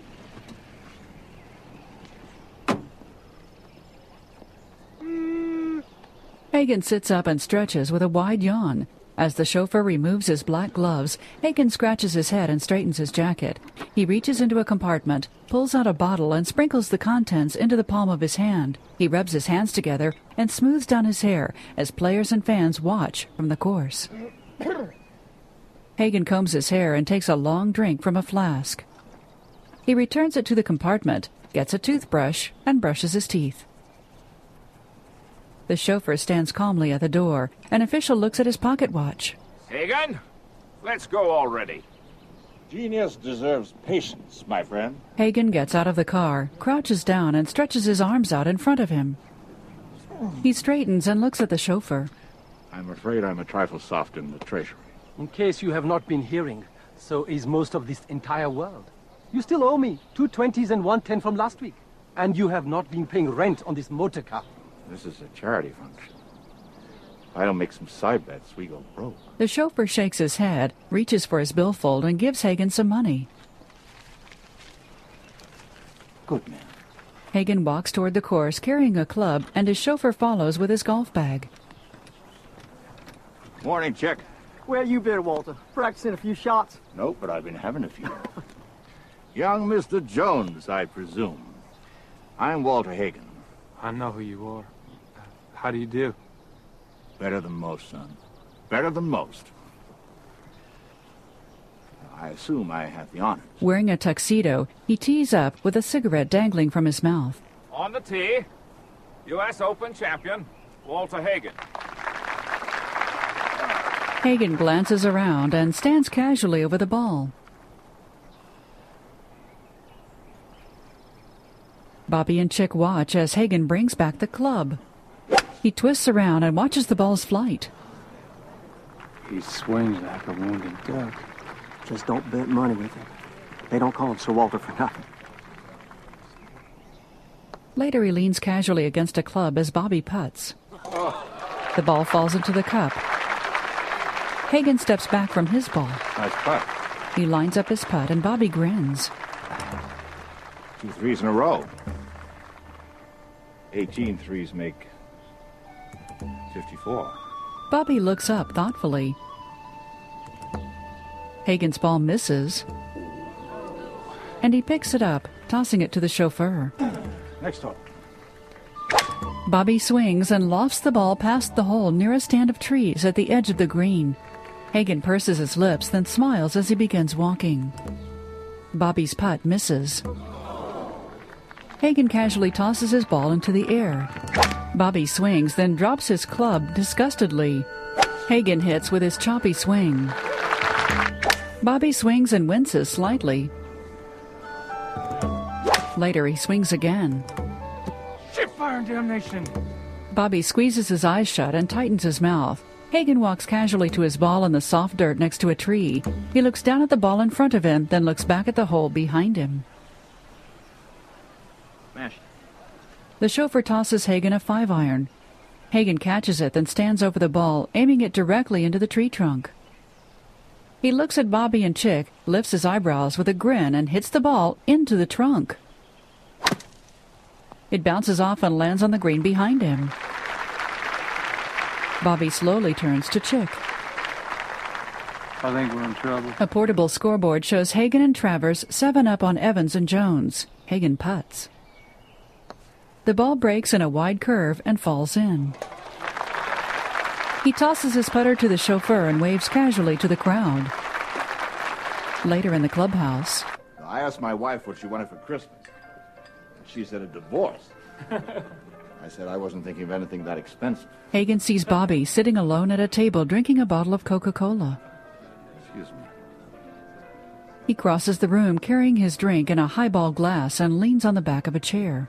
Hagen sits up and stretches with a wide yawn. As the chauffeur removes his black gloves, Hagen scratches his head and straightens his jacket. He reaches into a compartment, pulls out a bottle, and sprinkles the contents into the palm of his hand. He rubs his hands together and smooths down his hair as players and fans watch from the course. Hagen combs his hair and takes a long drink from a flask. He returns it to the compartment, gets a toothbrush, and brushes his teeth. The chauffeur stands calmly at the door. An official looks at his pocket watch. Hagen, let's go already. Genius deserves patience, my friend. Hagen gets out of the car, crouches down, and stretches his arms out in front of him. He straightens and looks at the chauffeur. I'm afraid I'm a trifle soft in the treasury. In case you have not been hearing, so is most of this entire world. You still owe me two twenties and one ten from last week. And you have not been paying rent on this motor car. This is a charity function. If I don't make some side bets, we go broke. The chauffeur shakes his head, reaches for his billfold, and gives Hagen some money. Good man. Hagen walks toward the course carrying a club, and his chauffeur follows with his golf bag. Morning, Chick. Where you been, Walter? Practicing a few shots? Nope, but I've been having a few. Young Mister Jones, I presume. I'm Walter Hagen. I know who you are. How do you do? Better than most, son. Better than most. I assume I have the honor. Wearing a tuxedo, he tees up with a cigarette dangling from his mouth. On the tee, U S Open champion, Walter Hagen. Hagen glances around and stands casually over the ball. Bobby and Chick watch as Hagen brings back the club. He twists around and watches the ball's flight. He swings like a wounded duck. Just don't bet money with him. They don't call him Sir Walter for nothing. Later, he leans casually against a club as Bobby putts. The ball falls into the cup. Hagen steps back from his ball. Nice putt. He lines up his putt, and Bobby grins. Two threes in a row. eighteen threes make fifty-four. Bobby looks up thoughtfully. Hagen's ball misses, and he picks it up, tossing it to the chauffeur. Next hole. Bobby swings and lofts the ball past the hole near a stand of trees at the edge of the green. Hagen purses his lips, then smiles as he begins walking. Bobby's putt misses. Hagen casually tosses his ball into the air. Bobby swings, then drops his club disgustedly. Hagen hits with his choppy swing. Bobby swings and winces slightly. Later, he swings again. Shit, fire and damnation! Bobby squeezes his eyes shut and tightens his mouth. Hagen walks casually to his ball in the soft dirt next to a tree. He looks down at the ball in front of him, then looks back at the hole behind him. Smash. The chauffeur tosses Hagen a five-iron. Hagen catches it, then stands over the ball, aiming it directly into the tree trunk. He looks at Bobby and Chick, lifts his eyebrows with a grin, and hits the ball into the trunk. It bounces off and lands on the green behind him. Bobby slowly turns to Chick. I think we're in trouble. A portable scoreboard shows Hagen and Travers seven up on Evans and Jones. Hagen putts. The ball breaks in a wide curve and falls in. He tosses his putter to the chauffeur and waves casually to the crowd. Later in the clubhouse, I asked my wife what she wanted for Christmas. She said a divorce. I said I wasn't thinking of anything that expensive. Hagen sees Bobby sitting alone at a table drinking a bottle of Coca-Cola. Excuse me. He crosses the room carrying his drink in a highball glass and leans on the back of a chair.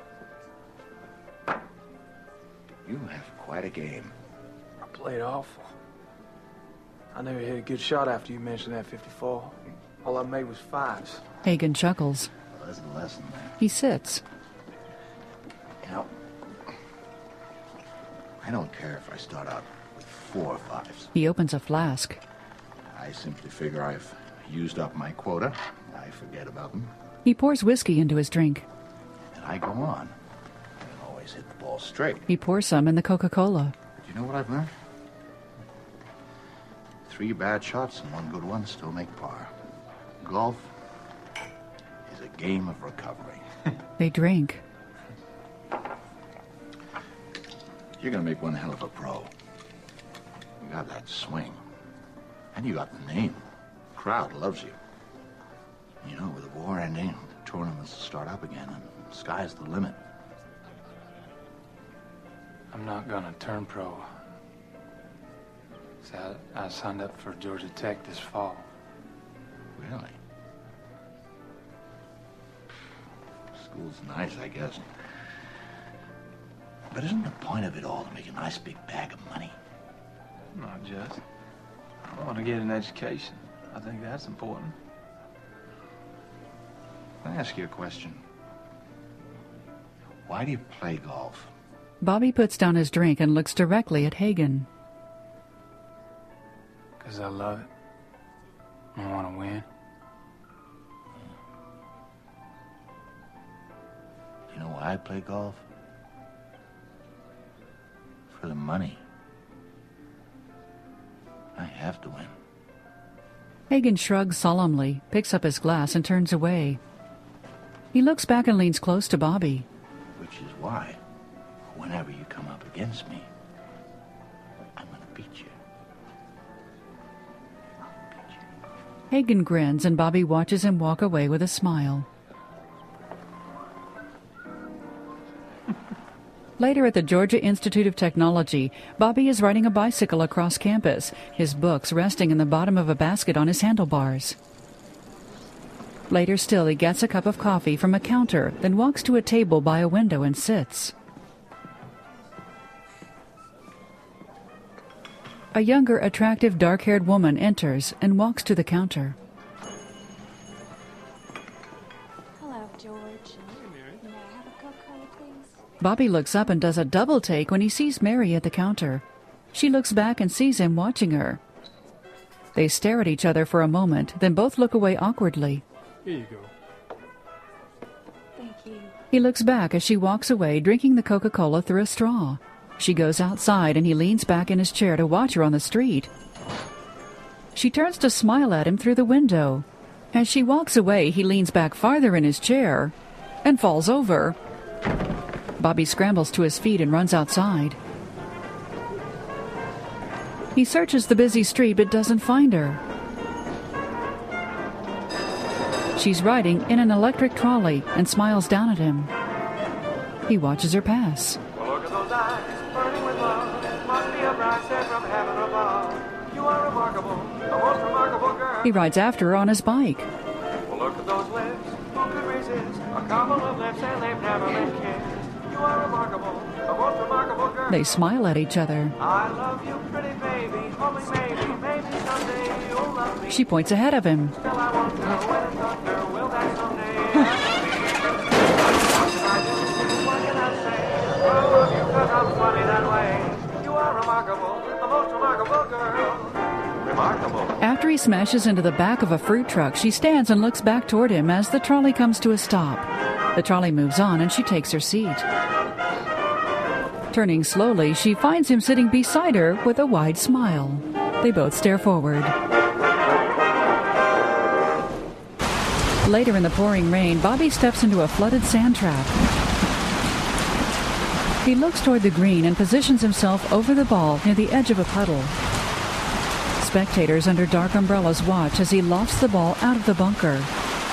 You have quite a game. I played awful. I never hit a good shot after you mentioned that fifty-four. All I made was fives. Hagen chuckles. Well, there's a lesson there. He sits. You know, I don't care if I start out with four or fives. He opens a flask. I simply figure I've used up my quota. I forget about them. He pours whiskey into his drink. And I go on. I always hit the ball straight. He pours some in the Coca-Cola. Do you know what I've learned? Three bad shots and one good one still make par. Golf is a game of recovery. They drink. You're gonna make one hell of a pro. You got that swing. And you got the name. The crowd loves you. You know, with the war ending, the tournaments will start up again, and the sky's the limit. I'm not gonna turn pro. So I, I signed up for Georgia Tech this fall. Really? School's nice, I guess. But isn't the point of it all to make a nice big bag of money? Not just. I want to get an education. I think that's important. Let me ask you a question. Why do you play golf? Bobby puts down his drink and looks directly at Hagen. Because I love it. I want to win. Do you know why I play golf? For the money. I have to win. Hagen shrugs solemnly, picks up his glass, and turns away. He looks back and leans close to Bobby. Which is why, whenever you come up against me, I'm gonna beat you. Hagen grins, and Bobby watches him walk away with a smile. Later at the Georgia Institute of Technology, Bobby is riding a bicycle across campus, his books resting in the bottom of a basket on his handlebars. Later still, he gets a cup of coffee from a counter, then walks to a table by a window and sits. A younger, attractive, dark-haired woman enters and walks to the counter. Hello, George. May I have a Coca-Cola, please? Bobby looks up and does a double take when he sees Mary at the counter. She looks back and sees him watching her. They stare at each other for a moment, then both look away awkwardly. Here you go. Thank you. He looks back as she walks away, drinking the Coca-Cola through a straw. She goes outside and he leans back in his chair to watch her on the street. She turns to smile at him through the window. As she walks away, he leans back farther in his chair and falls over. Bobby scrambles to his feet and runs outside. He searches the busy street but doesn't find her. She's riding in an electric trolley and smiles down at him. He watches her pass. Well, look at those eyes, burning with love. Must be a bride sent from heaven above. You are remarkable, a most remarkable girl. He rides after her on his bike. Well, look at those lips, who could resist? A couple of lips and they've never been kissed. You are remarkable, a most remarkable girl. They smile at each other. I love you, pretty baby, hoping maybe, maybe someday you'll love me. She points ahead of him. Still I wonder when it's thunder, will that someday? What can I say? I love you 'cause I'm funny that way. You are remarkable, a most remarkable girl. Remarkable. After he smashes into the back of a fruit truck, she stands and looks back toward him as the trolley comes to a stop. The trolley moves on and she takes her seat. Turning slowly, she finds him sitting beside her with a wide smile. They both stare forward. Later in the pouring rain, Bobby steps into a flooded sand trap. He looks toward the green and positions himself over the ball near the edge of a puddle. Spectators under dark umbrellas watch as he lofts the ball out of the bunker.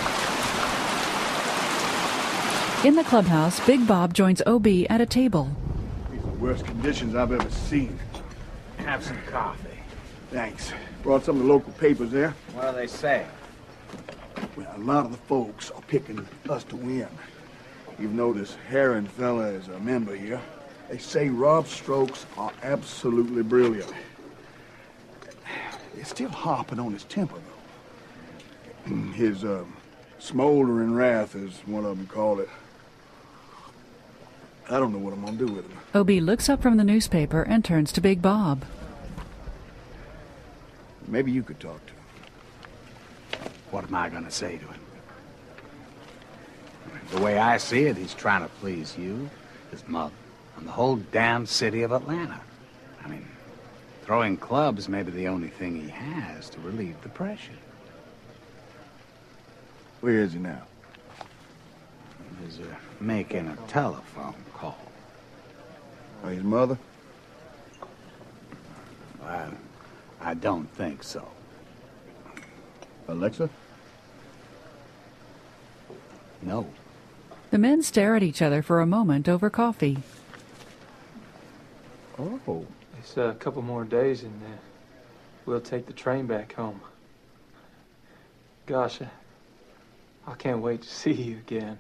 In the clubhouse, Big Bob joins O B at a table. These are the worst conditions I've ever seen. Have some coffee. Thanks. Brought some of the local papers there. What do they say? Well, a lot of the folks are picking us to win. Even though this Heron fella is a member here, they say Rob's strokes are absolutely brilliant. They're still harping on his temper, though. His uh, smoldering wrath, as one of them call it. I don't know what I'm going to do with him. O B looks up from the newspaper and turns to Big Bob. Maybe you could talk to him. What am I going to say to him? The way I see it, he's trying to please you, his mother, and the whole damn city of Atlanta. I mean, throwing clubs may be the only thing he has to relieve the pressure. Where is he now? He's uh, making a telephone call. Oh, his mother? I, I don't think so. Alexa? No. The men stare at each other for a moment over coffee. Oh. It's a couple more days and uh, we'll take the train back home. Gosh, I, I can't wait to see you again.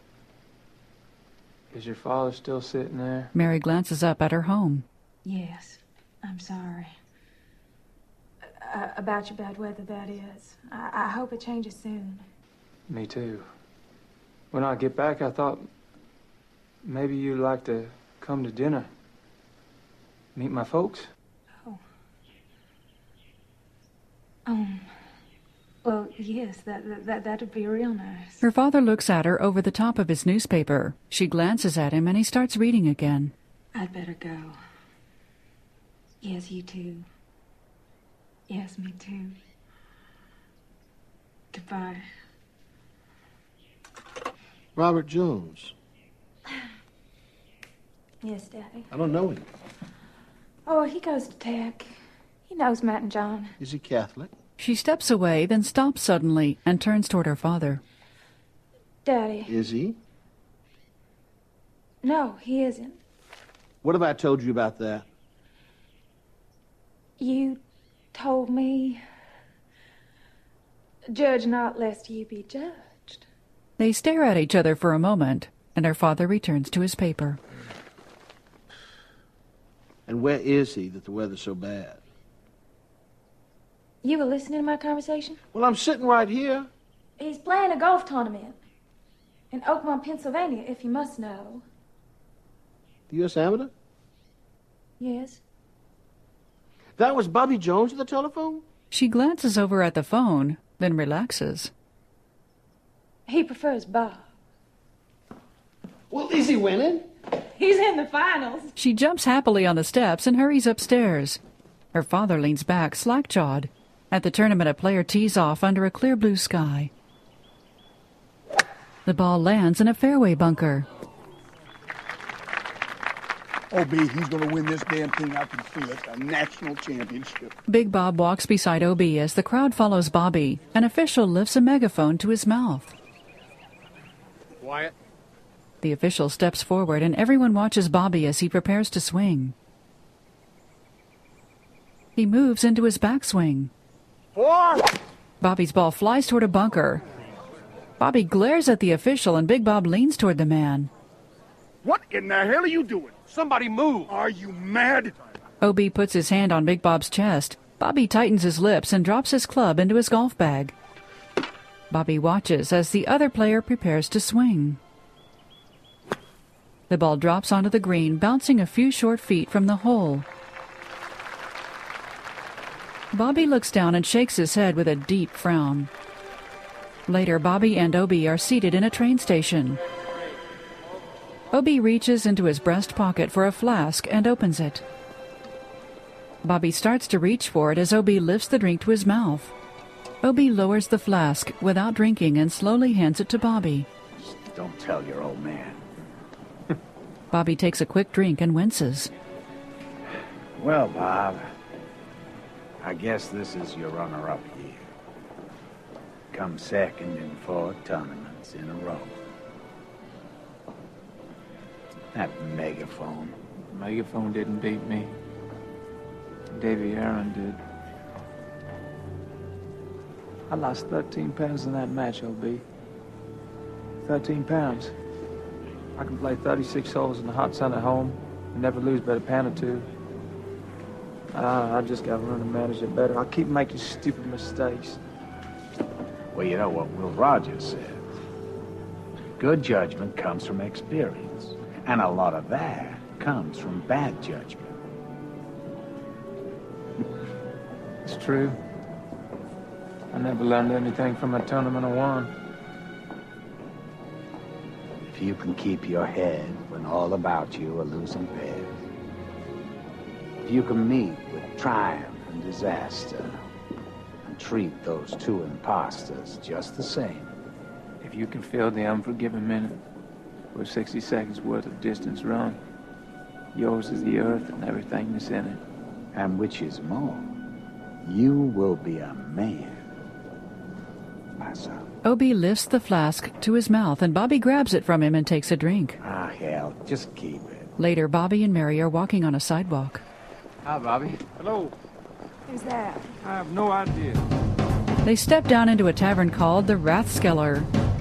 Is your father still sitting there? Mary glances up at her home. Yes, I'm sorry. Uh, about your bad weather, that is. I, I hope it changes soon. Me too. When I get back, I thought maybe you'd like to come to dinner. Meet my folks. Oh. Um, well, yes, that, that, that'd be real nice. Her father looks at her over the top of his newspaper. She glances at him and he starts reading again. I'd better go. Yes, you too. Yes, me too. Goodbye. Robert Jones. Yes, Daddy. I don't know him. Oh, he goes to Tech. He knows Matt and John. Is he Catholic? She steps away, then stops suddenly and turns toward her father. Daddy. Is he? No, he isn't. What have I told you about that? You told me, judge not lest ye be judged. They stare at each other for a moment, and her father returns to his paper. And where is he that the weather's so bad? You were listening to my conversation? Well, I'm sitting right here. He's playing a golf tournament in Oakmont, Pennsylvania, if you must know. The U S Amateur? Yes. That was Bobby Jones at the telephone? She glances over at the phone, then relaxes. He prefers Bob. Well, is he winning? He's in the finals. She jumps happily on the steps and hurries upstairs. Her father leans back, slack-jawed. At the tournament, a player tees off under a clear blue sky. The ball lands in a fairway bunker. O B, he's going to win this damn thing. I can feel it. A national championship. Big Bob walks beside O B as the crowd follows Bobby. An official lifts a megaphone to his mouth. Quiet. The official steps forward and everyone watches Bobby as he prepares to swing. He moves into his backswing. Four. Bobby's ball flies toward a bunker. Bobby glares at the official and Big Bob leans toward the man. What in the hell are you doing? Somebody move. Are you mad? O B puts his hand on Big Bob's chest. Bobby tightens his lips and drops his club into his golf bag. Bobby watches as the other player prepares to swing. The ball drops onto the green, bouncing a few short feet from the hole. Bobby looks down and shakes his head with a deep frown. Later, Bobby and O B are seated in a train station. O B reaches into his breast pocket for a flask and opens it. Bobby starts to reach for it as O B lifts the drink to his mouth. O B lowers the flask without drinking and slowly hands it to Bobby. Don't tell your old man. Bobby takes a quick drink and winces. Well, Bob, I guess this is your runner-up year. Come second in four tournaments in a row. That megaphone. Megaphone didn't beat me. Davy Aaron did. I lost thirteen pounds in that match, O B. thirteen pounds. I can play thirty-six holes in the hot sun at home and never lose but a pound or two. Uh, I just got to learn to manage it better. I keep making stupid mistakes. Well, you know what Will Rogers says. Good judgment comes from experience, and a lot of that comes from bad judgment. It's true. I never learned anything from a tournament I won. If you can keep your head when all about you are losing bed, if you can meet with triumph and disaster, and treat those two imposters just the same. If you can feel the unforgiving minute with sixty seconds worth of distance run, yours is the earth and everything that's in it. And which is more, you will be a man, my son. O B lifts the flask to his mouth and Bobby grabs it from him and takes a drink. Ah, hell, just keep it. Later, Bobby and Mary are walking on a sidewalk. Hi, Bobby. Hello. Who's that? I have no idea. They step down into a tavern called the Rathskeller.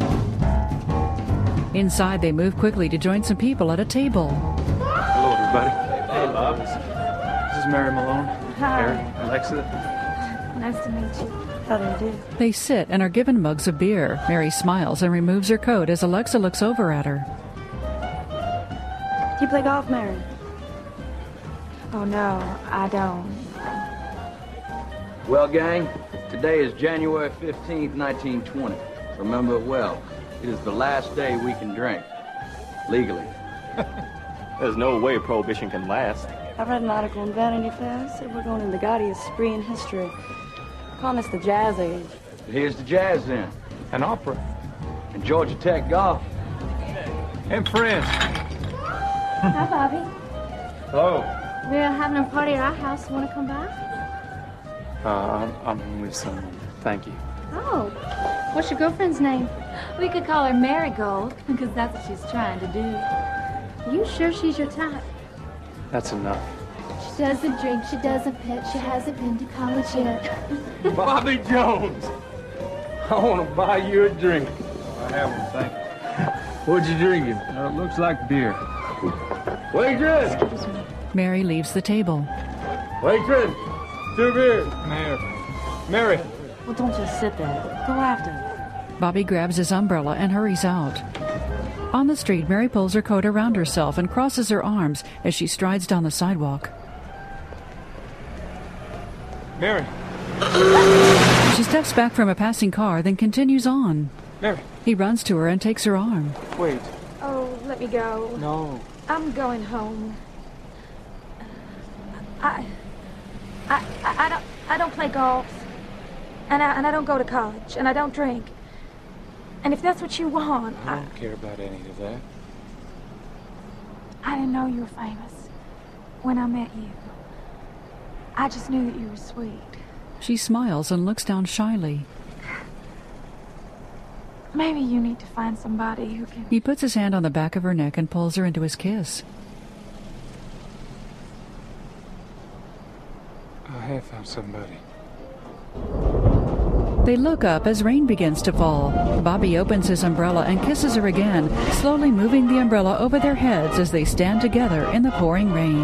Inside, they move quickly to join some people at a table. Hello, everybody. Hey, Bob. This is Mary Malone. Hi. Mary, Alexa. Nice to meet you. How do you do? They sit and are given mugs of beer. Mary smiles and removes her coat as Alexa looks over at her. Do you play golf, Mary? Oh, no, I don't. Well, gang, today is January fifteenth, nineteen twenty. Remember it well. It is the last day we can drink. Legally. There's no way Prohibition can last. I read an article in Vanity Fair. Said we're going in the gaudiest spree in history. Calling this the Jazz Age. Here's the jazz then. An opera. And Georgia Tech golf. And friends. Hi, Bobby. Hello. We're having a party at our house. Want to come by? Uh, I'm, I'm with someone. Thank you. Oh, what's your girlfriend's name? We could call her Marigold, because that's what she's trying to do. You sure she's your type? That's enough. She doesn't drink, she doesn't pet, she hasn't been to college yet. Bobby Jones! I want to buy you a drink. I have one, thank you. What you drinking? Uh, it looks like beer. Waitress! Mary leaves the table. Waitress! Two beers. Mary. Mary. Well, don't just sit there. Go after her. Bobby grabs his umbrella and hurries out. On the street, Mary pulls her coat around herself and crosses her arms as she strides down the sidewalk. Mary. She steps back from a passing car, then continues on. Mary. He runs to her and takes her arm. Wait. Oh, let let me go. No. I'm going home. I, I, I, I don't, I don't play golf, and I, and I don't go to college, and I don't drink. And if that's what you want, I don't I, care about any of that. I didn't know you were famous when I met you. I just knew that you were sweet. She smiles and looks down shyly. Maybe you need to find somebody who can... He puts his hand on the back of her neck and pulls her into his kiss. I have found somebody. They look up as rain begins to fall. Bobby opens his umbrella and kisses her again, slowly moving the umbrella over their heads as they stand together in the pouring rain.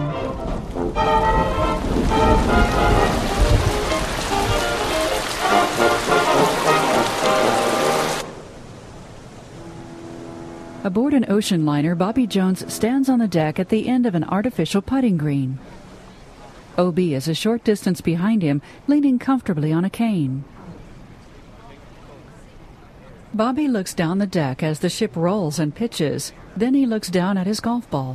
Aboard an ocean liner, Bobby Jones stands on the deck at the end of an artificial putting green. O B is a short distance behind him, leaning comfortably on a cane. Bobby looks down the deck as the ship rolls and pitches. Then he looks down at his golf ball.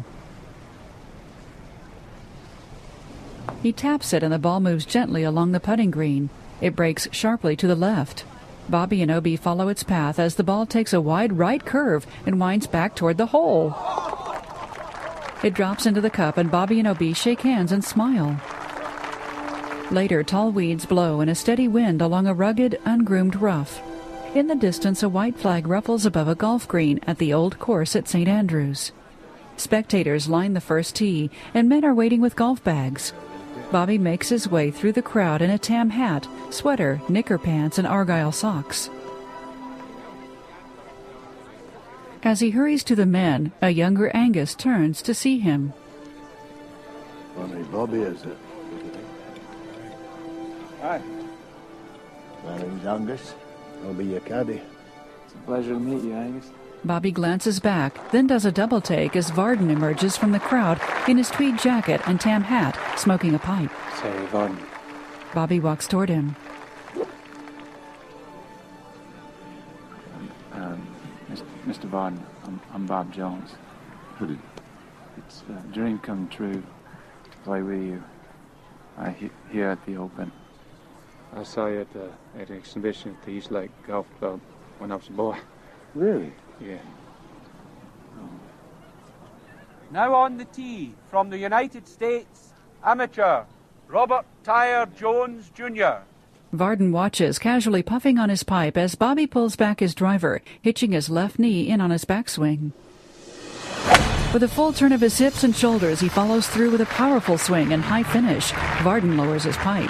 He taps it and the ball moves gently along the putting green. It breaks sharply to the left. Bobby and O B follow its path as the ball takes a wide right curve and winds back toward the hole. It drops into the cup and Bobby and O B shake hands and smile. Later, tall weeds blow in a steady wind along a rugged, ungroomed rough. In the distance, a white flag ruffles above a golf green at the old course at Saint Andrews. Spectators line the first tee, and men are waiting with golf bags. Bobby makes his way through the crowd in a tam hat, sweater, knicker pants, and argyle socks. As he hurries to the men, a younger Angus turns to see him. Funny Bobby, is it? Hi. My name's Angus. I'll be your caddy. It's a pleasure to meet you, Angus. Bobby glances back, then does a double take as Varden emerges from the crowd in his tweed jacket and tam hat, smoking a pipe. Say, Varden. Bobby walks toward him. Um, um, Mister Varden, I'm, I'm Bob Jones. Who did? It's a dream come true to play with you uh, he, here at the Open. I saw you at, the, at an exhibition at the East Lake Golf Club when I was a boy. Really? Yeah. Now on the tee, from the United States, amateur, Robert Tyre Jones, Junior Varden watches, casually puffing on his pipe as Bobby pulls back his driver, hitching his left knee in on his backswing. With a full turn of his hips and shoulders, he follows through with a powerful swing and high finish. Varden lowers his pipe.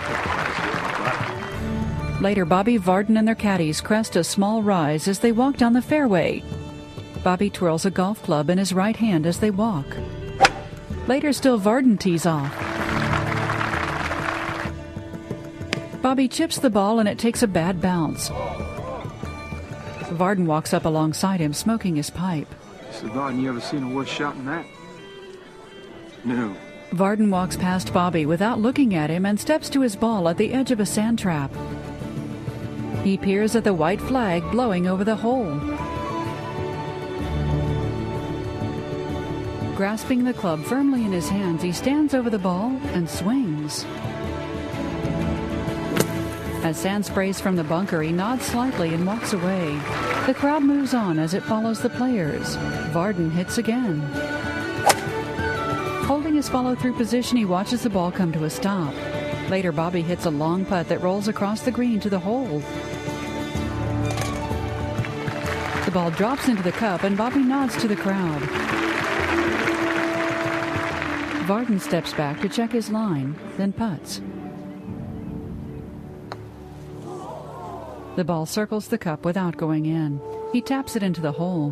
Later, Bobby, Varden, and their caddies crest a small rise as they walk down the fairway. Bobby twirls a golf club in his right hand as they walk. Later, still Varden tees off. Bobby chips the ball and it takes a bad bounce. Varden walks up alongside him, smoking his pipe. So, Varden, you ever seen a worse shot than that? No. Varden walks past Bobby without looking at him and steps to his ball at the edge of a sand trap. He peers at the white flag blowing over the hole. Grasping the club firmly in his hands, he stands over the ball and swings. As sand sprays from the bunker, he nods slightly and walks away. The crowd moves on as it follows the players. Varden hits again. Holding his follow-through position, he watches the ball come to a stop. Later, Bobby hits a long putt that rolls across the green to the hole. The ball drops into the cup, and Bobby nods to the crowd. Varden steps back to check his line, then putts. The ball circles the cup without going in. He taps it into the hole.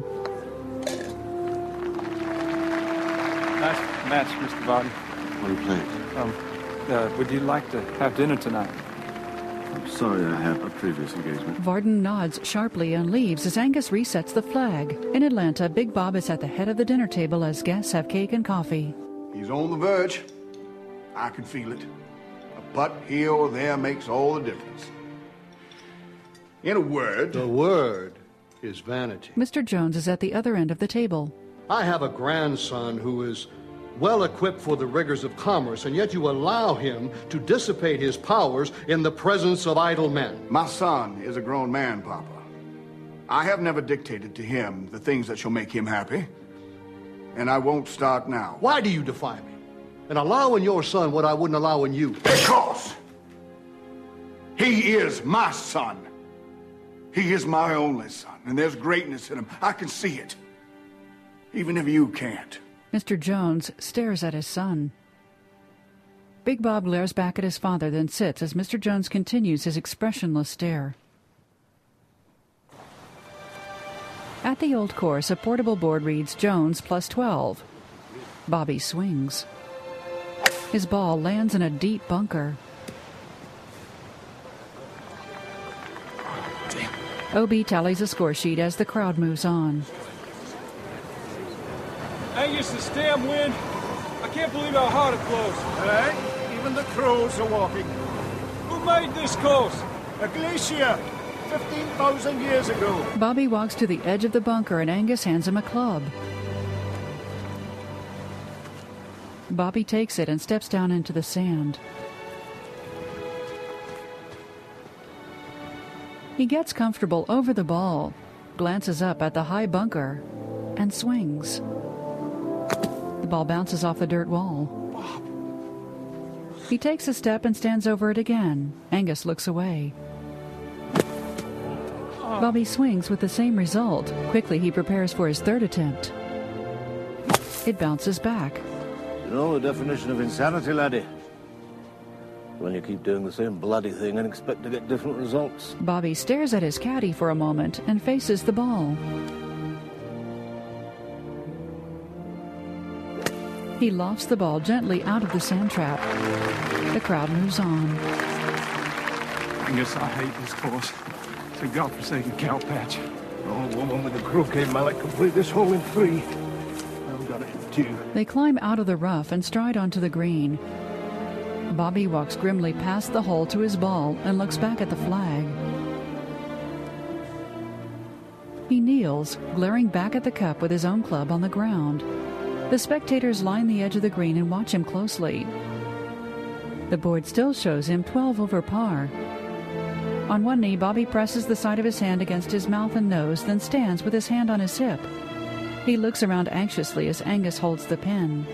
Nice match, Mister Varden. What are you playing? Um, uh, would you like to have dinner tonight? I'm sorry I have a previous engagement. Varden nods sharply and leaves as Angus resets the flag. In Atlanta, Big Bob is at the head of the dinner table as guests have cake and coffee. He's on the verge. I can feel it. A putt here or there makes all the difference. In a word... The word is vanity. Mister Jones is at the other end of the table. I have a grandson who is well equipped for the rigors of commerce, and yet you allow him to dissipate his powers in the presence of idle men. My son is a grown man, Papa. I have never dictated to him the things that shall make him happy, and I won't start now. Why do you defy me and allow in your son what I wouldn't allow in you? Because he is my son. He is my only son, and there's greatness in him. I can see it, even if you can't. Mister Jones stares at his son. Big Bob glares back at his father, then sits as Mister Jones continues his expressionless stare. At the old course, a portable board reads Jones plus twelve. Bobby swings. His ball lands in a deep bunker. O B tallies a score sheet as the crowd moves on. Angus, the stem wind. I can't believe how hard it blows. Hey, even the crows are walking. Who made this course? A glacier, fifteen thousand years ago. Bobby walks to the edge of the bunker and Angus hands him a club. Bobby takes it and steps down into the sand. He gets comfortable over the ball, glances up at the high bunker, and swings. The ball bounces off the dirt wall. He takes a step and stands over it again. Angus looks away. Bobby swings with the same result. Quickly, he prepares for his third attempt. It bounces back. You know the definition of insanity, laddie? When you keep doing the same bloody thing and expect to get different results. Bobby stares at his caddy for a moment and faces the ball. He lofts the ball gently out of the sand trap. The crowd moves on. I guess I hate this course. It's a godforsaken cow patch. The old woman with the croquet mallet complete this hole in three. I've got it in two. They climb out of the rough and stride onto the green. Bobby walks grimly past the hole to his ball and looks back at the flag. He kneels, glaring back at the cup with his own club on the ground. The spectators line the edge of the green and watch him closely. The board still shows him twelve over par. On one knee, Bobby presses the side of his hand against his mouth and nose, then stands with his hand on his hip. He looks around anxiously as Angus holds the pin.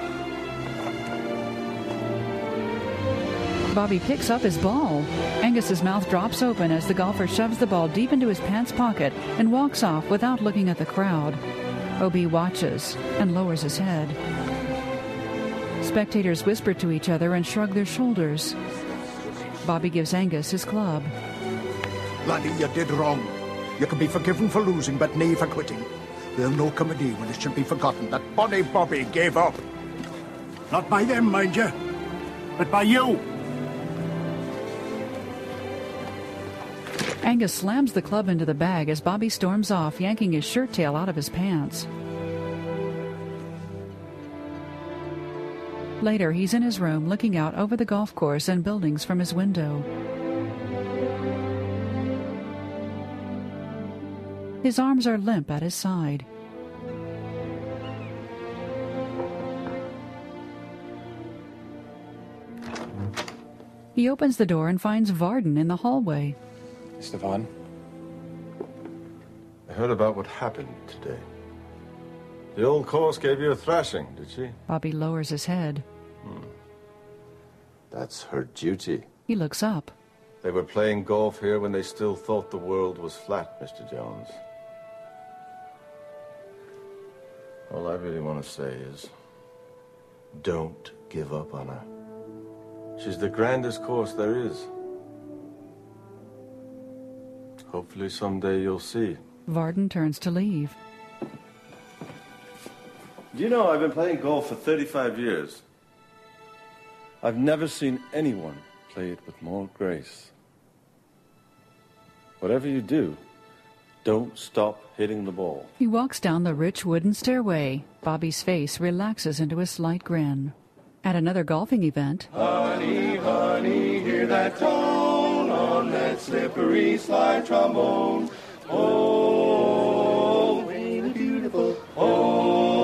Bobby picks up his ball. Angus's mouth drops open as the golfer shoves the ball deep into his pants pocket and walks off without looking at the crowd. O B watches and lowers his head. Spectators whisper to each other and shrug their shoulders. Bobby gives Angus his club. Laddie, you did wrong. You can be forgiven for losing, but nae for quitting. There'll no come a day when it should be forgotten that bonny Bobby gave up. Not by them, mind you, but by you. Angus slams the club into the bag as Bobby storms off, yanking his shirt tail out of his pants. Later, he's in his room looking out over the golf course and buildings from his window. His arms are limp at his side. He opens the door and finds Varden in the hallway. Stefan, I heard about what happened today. The old course gave you a thrashing, did she? Bobby lowers his head. Hmm. That's her duty. He looks up. They were playing golf here when they still thought the world was flat, Mister Jones. All I really want to say is, don't give up on her. She's the grandest course there is. Hopefully someday you'll see. Varden turns to leave. Do you know, I've been playing golf for thirty-five years. I've never seen anyone play it with more grace. Whatever you do, don't stop hitting the ball. He walks down the rich wooden stairway. Bobby's face relaxes into a slight grin. At another golfing event... Honey, honey, hear that tone on that slippery slide trombone. Oh, ain't it beautiful? Oh,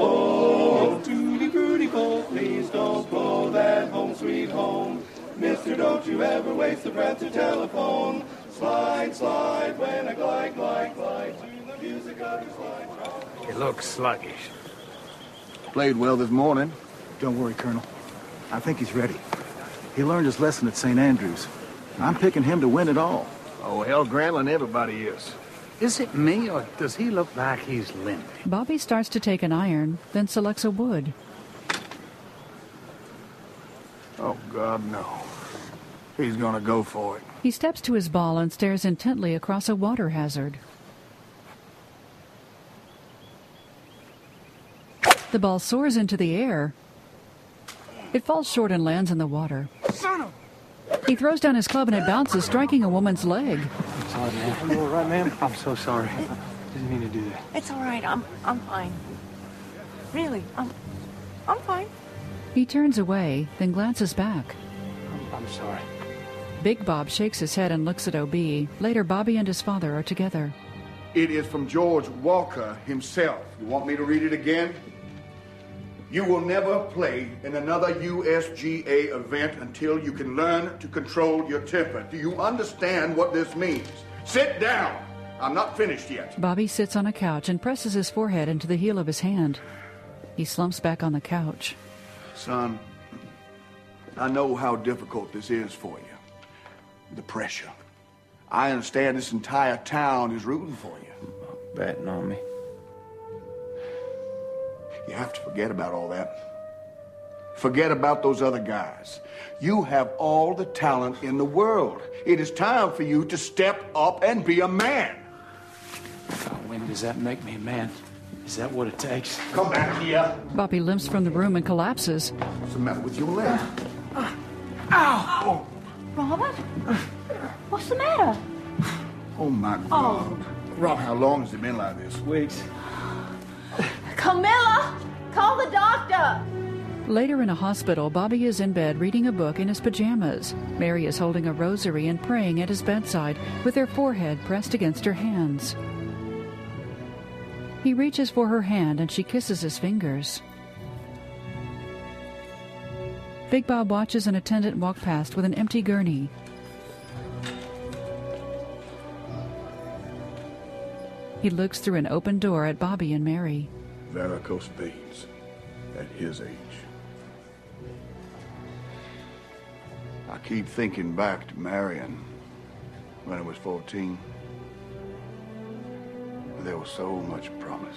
you ever waste a breath to telephone? Slide, slide, when I glide, glide, glide to the music of your slide. He looks sluggish. Played well this morning. Don't worry, Colonel. I think he's ready. He learned his lesson at Saint Andrews. I'm picking him to win it all. Oh, hell, Grantland, everybody is. Is it me, or does he look like he's limping? Bobby starts to take an iron, then selects a wood. Oh, God, no. He's gonna go for it. He steps to his ball and stares intently across a water hazard. The ball soars into the air. It falls short and lands in the water. Son of... He throws down his club and it bounces, striking a woman's leg. I'm sorry, man. Are you all right, ma'am? I'm so sorry. Didn't mean to do that. It's all right. I'm I'm fine. Really, I'm I'm fine. He turns away, then glances back. I'm, I'm sorry. Big Bob shakes his head and looks at O B. Later, Bobby and his father are together. It is from George Walker himself. You want me to read it again? You will never play in another U S G A event until you can learn to control your temper. Do you understand what this means? Sit down. I'm not finished yet. Bobby sits on a couch and presses his forehead into the heel of his hand. He slumps back on the couch. Son, I know how difficult this is for you. The pressure. I understand this entire town is rooting for you. Betting on me. You have to forget about all that. Forget about those other guys. You have all the talent in the world. It is time for you to step up and be a man. When does that make me a man? Is that what it takes? Come back here. Bobby limps from the room and collapses. What's the matter with your leg? Uh, ow! Robert? What's the matter? Oh, my God. Oh. Rob, how long has it been like this? Weeks. Camilla! Call the doctor! Later in a hospital, Bobby is in bed reading a book in his pajamas. Mary is holding a rosary and praying at his bedside with her forehead pressed against her hands. He reaches for her hand and she kisses his fingers. Big Bob watches an attendant walk past with an empty gurney. He looks through an open door at Bobby and Mary. Varicose veins at his age. I keep thinking back to Marion when I was fourteen. There was so much promise.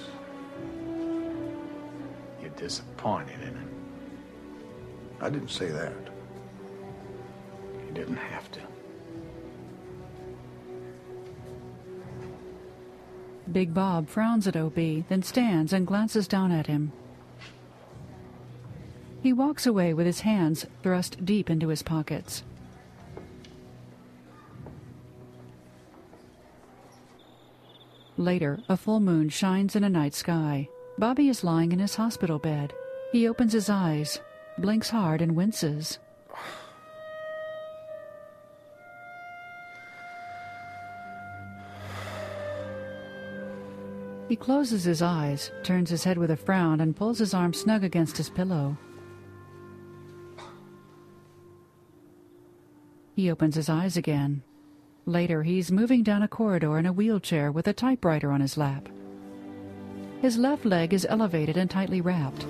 You're disappointed in it. I didn't say that. You didn't have to. Big Bob frowns at O B, then stands and glances down at him. He walks away with his hands thrust deep into his pockets. Later, a full moon shines in a night sky. Bobby is lying in his hospital bed. He opens his eyes, blinks hard, and winces. He closes his eyes, turns his head with a frown, and pulls his arm snug against his pillow. He opens his eyes again. Later, he's moving down a corridor in a wheelchair with a typewriter on his lap. His left leg is elevated and tightly wrapped.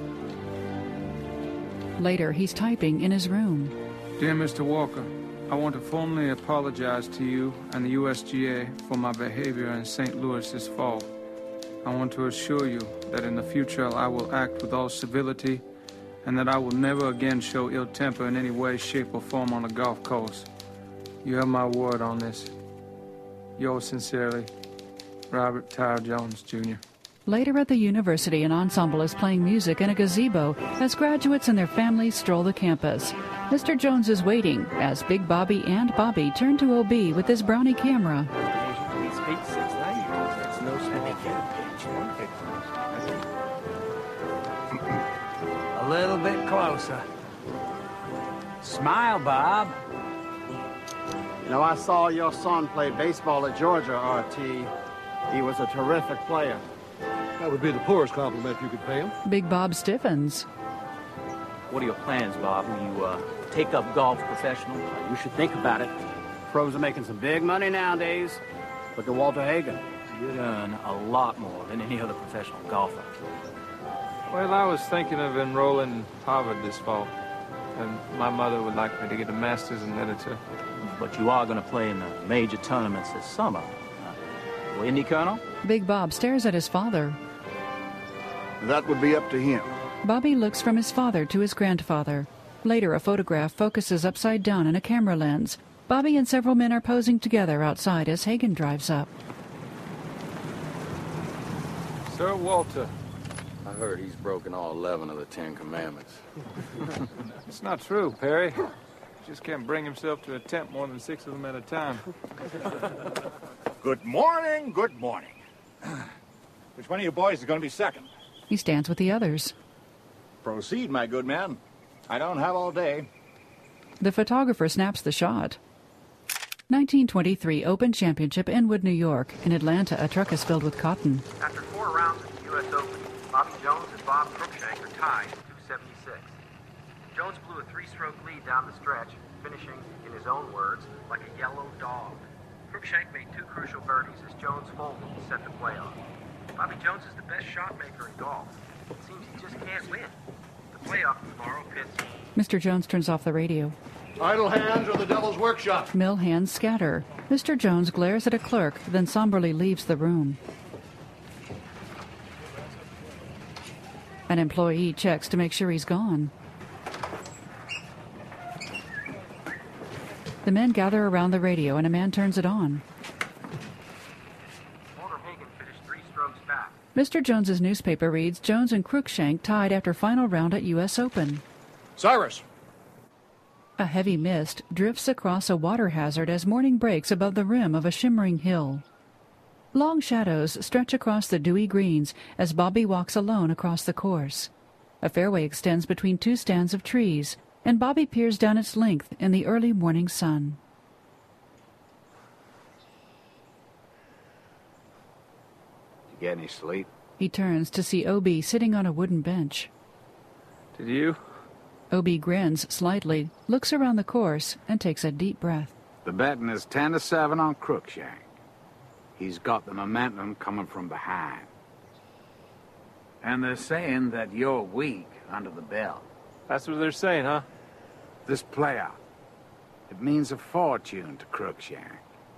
Later, he's typing in his room. Dear Mister Walker, I want to formally apologize to you and the U S G A for my behavior in Saint Louis this fall. I want to assure you that in the future I will act with all civility and that I will never again show ill temper in any way, shape, or form on the golf course. You have my word on this. Yours sincerely, Robert Tyler Jones, Junior Later at the university, an ensemble is playing music in a gazebo as graduates and their families stroll the campus. Mister Jones is waiting as Big Bobby and Bobby turn to O B with his Brownie camera. A little bit closer. Smile, Bob. You know, I saw your son play baseball at Georgia, R T. He was a terrific player. That would be the poorest compliment you could pay him. Big Bob stiffens. What are your plans, Bob? Will you uh, take up golf professionally? You should think about it. Pros are making some big money nowadays. Look at Walter Hagen. You'd earn a lot more than any other professional golfer. Well, I was thinking of enrolling in Harvard this fall. And my mother would like me to get a master's in literature. But you are going to play in the major tournaments this summer. Uh, Indy, Colonel? Big Bob stares at his father. That would be up to him. Bobby looks from his father to his grandfather. Later, a photograph focuses upside down in a camera lens. Bobby and several men are posing together outside as Hagen drives up. Sir Walter. I heard he's broken all eleven of the Ten Commandments. It's not true, Perry. He just can't bring himself to attempt more than six of them at a time. Good morning, good morning. Which one of you boys is going to be second? He stands with the others. Proceed, my good man. I don't have all day. The photographer snaps the shot. nineteen twenty-three Open Championship, Inwood, New York. In Atlanta, a truck is filled with cotton. After four rounds at the U S Open, Bobby Jones and Bob Cruikshank are tied at two seventy-six. Jones blew a three-stroke lead down the stretch, finishing, in his own words, like a yellow dog. Cruikshank made two crucial birdies as Jones folded to set the playoff. Bobby Jones is the best shot maker in golf. It seems he just can't win. The playoff tomorrow pits. Mister Jones turns off the radio. Idle hands or the devil's workshop. Mill hands scatter. Mister Jones glares at a clerk, then somberly leaves the room. An employee checks to make sure he's gone. The men gather around the radio and a man turns it on. Walter Hagen finished three strokes back. Mister Jones's newspaper reads, Jones and Cruikshank tied after final round at U S Open. Cyrus. A heavy mist drifts across a water hazard as morning breaks above the rim of a shimmering hill. Long shadows stretch across the dewy greens as Bobby walks alone across the course. A fairway extends between two stands of trees, and Bobby peers down its length in the early morning sun. You get any sleep? He turns to see Obie sitting on a wooden bench. Did you? Obie grins slightly, looks around the course, and takes a deep breath. The betting is ten to seven on Cruikshank. He's got the momentum coming from behind. And they're saying that you're weak under the belt. That's what they're saying, huh? This playoff, it means a fortune to Cruikshank.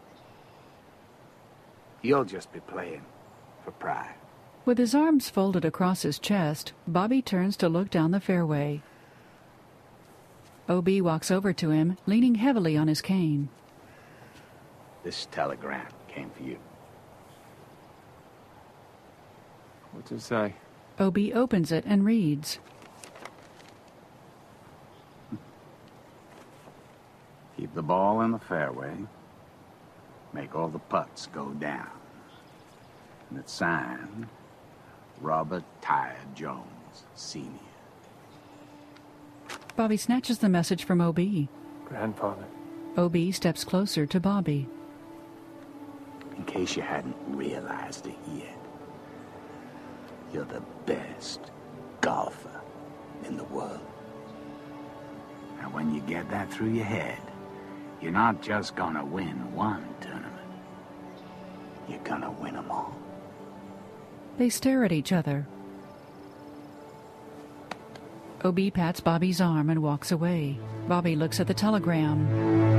You'll just be playing for pride. With his arms folded across his chest, Bobby turns to look down the fairway. Obie walks over to him, leaning heavily on his cane. This telegram came for you. What's it say? Obie opens it and reads. Keep the ball in the fairway. Make all the putts go down. And it's signed, Robert Tyre Jones, Senior Bobby snatches the message from Obie. Grandfather. Obie steps closer to Bobby. In case you hadn't realized it yet, you're the best golfer in the world. And when you get that through your head, you're not just gonna win one tournament. You're gonna win them all. They stare at each other. Obie pats Bobby's arm and walks away. Bobby looks at the telegram.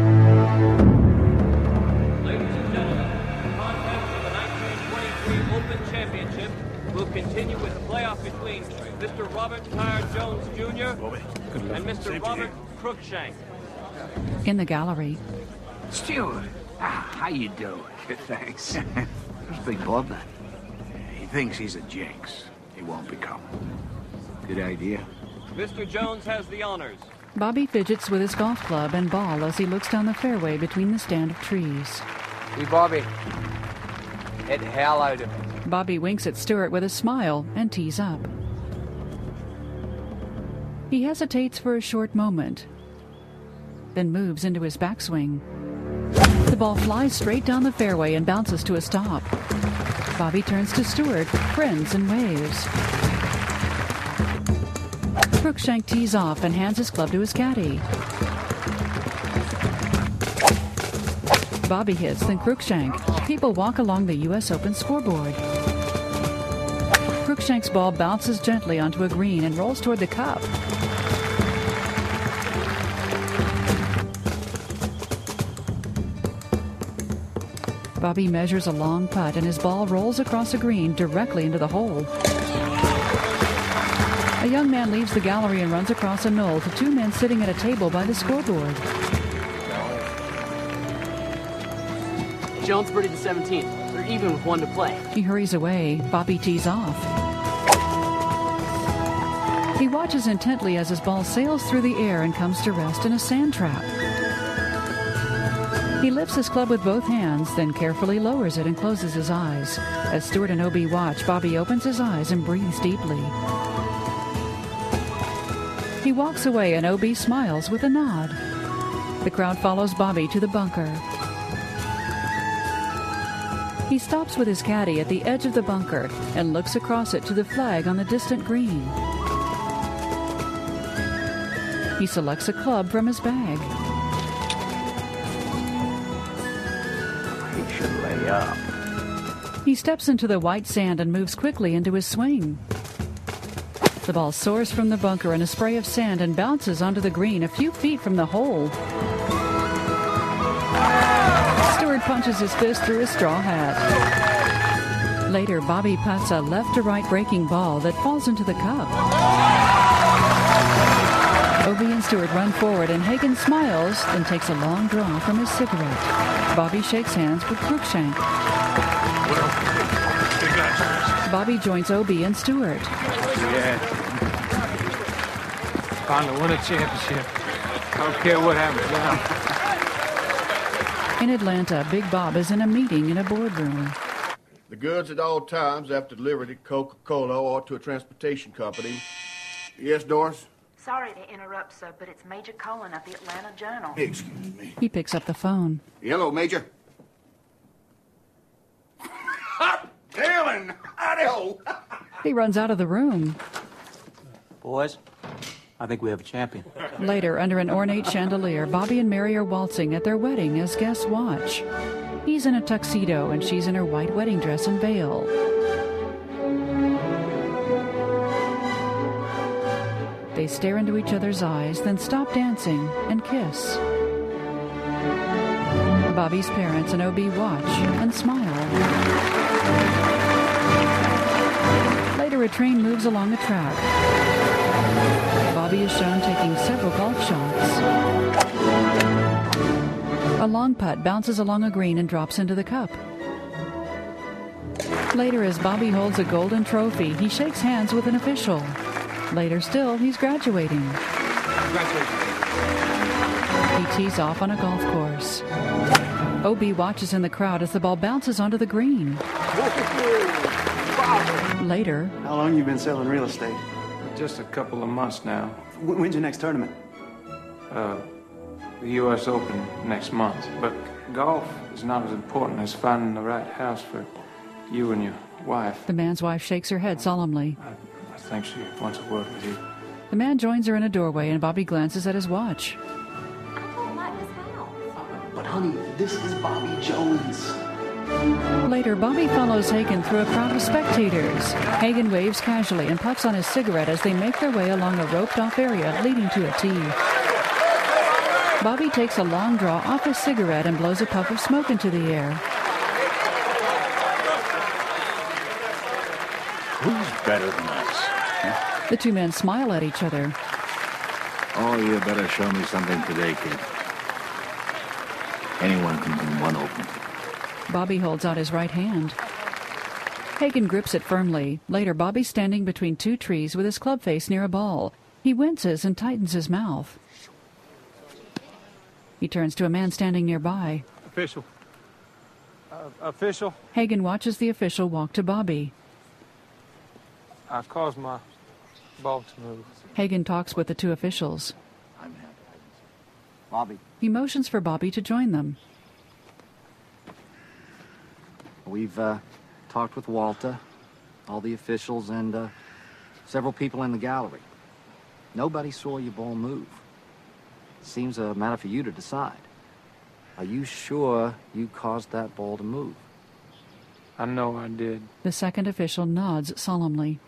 Ladies and gentlemen, the contest for the nineteen twenty-three Open Championship will continue with the playoff between Mister Robert Tyre Jones, Junior and Mister Robert Cruikshank. In the gallery. Stewart, ah, how you doing? Good, thanks. There's Big Bob, then. He thinks he's a jinx. He won't become. Good idea. Mister Jones has the honors. Bobby fidgets with his golf club and ball as he looks down the fairway between the stand of trees. Hey, Bobby. Head the hell out of it. Bobby winks at Stewart with a smile and tees up. He hesitates for a short moment, then moves into his backswing. The ball flies straight down the fairway and bounces to a stop. Bobby turns to Stewart, grins and waves. Crookshank tees off and hands his club to his caddy. Bobby hits, then Crookshank. People walk along the U S Open scoreboard. Crookshank's ball bounces gently onto a green and rolls toward the cup. Bobby measures a long putt and his ball rolls across a green directly into the hole. A young man leaves the gallery and runs across a knoll to two men sitting at a table by the scoreboard. Jones birdied the seventeenth. They're even with one to play. He hurries away. Bobby tees off. He watches intently as his ball sails through the air and comes to rest in a sand trap. He lifts his club with both hands, then carefully lowers it and closes his eyes. As Stewart and Obie watch, Bobby opens his eyes and breathes deeply. He walks away and Obie smiles with a nod. The crowd follows Bobby to the bunker. He stops with his caddy at the edge of the bunker and looks across it to the flag on the distant green. He selects a club from his bag. He should lay up. He steps into the white sand and moves quickly into his swing. The ball soars from the bunker in a spray of sand and bounces onto the green a few feet from the hole. Stewart punches his fist through his straw hat. Later, Bobby putts a left-to-right breaking ball that falls into the cup. Obie and Stewart run forward, and Hagen smiles, then takes a long draw from his cigarette. Bobby shakes hands with Crookshank. Well, congratulations. Bobby joins Obie and Stewart. Yeah. Finally won a championship. I don't care what happens now. In Atlanta, Big Bob is in a meeting in a boardroom. The goods at all times after delivered to Coca-Cola or to a transportation company. Yes, Doris? Sorry to interrupt, sir, but it's Major Cullen of the Atlanta Journal. Excuse me. He picks up the phone. Hello, Major. Hot damn, howdy-ho. He runs out of the room. Boys, I think we have a champion. Later, under an ornate chandelier, Bobby and Mary are waltzing at their wedding as guests watch. He's in a tuxedo and she's in her white wedding dress and veil. They stare into each other's eyes, then stop dancing and kiss. Bobby's parents and Obie watch and smile. Later, a train moves along the track. Bobby is shown taking several golf shots. A long putt bounces along a green and drops into the cup. Later, as Bobby holds a golden trophy, he shakes hands with an official. Later still, he's graduating. Congratulations. He tees off on a golf course. Obie watches in the crowd as the ball bounces onto the green. Later, how long you been selling real estate? Just a couple of months now. W- when's your next tournament? Uh, the U S Open next month. But golf is not as important as finding the right house for you and your wife. The man's wife shakes her head solemnly. I, I think she wants to work with you. The man joins her in a doorway, and Bobby glances at his watch. I don't like this house. But honey, this is Bobby Jones. Later, Bobby follows Hagen through a crowd of spectators. Hagen waves casually and puffs on his cigarette as they make their way along a roped-off area leading to a tee. Bobby takes a long draw off his cigarette and blows a puff of smoke into the air. Who's better than us? The two men smile at each other. Oh, you better show me something today, kid. Anyone can win one Open. Bobby holds out his right hand. Hagen grips it firmly. Later, Bobby's standing between two trees with his club face near a ball. He winces and tightens his mouth. He turns to a man standing nearby. Official. Uh, official. Hagen watches the official walk to Bobby. I've caused my ball to move. Hagen talks with the two officials. I'm happy. Bobby. He motions for Bobby to join them. We've uh, talked with Walter, all the officials, and uh, several people in the gallery. Nobody saw your ball move. Seems a matter for you to decide. Are you sure you caused that ball to move? I know I did. The second official nods solemnly.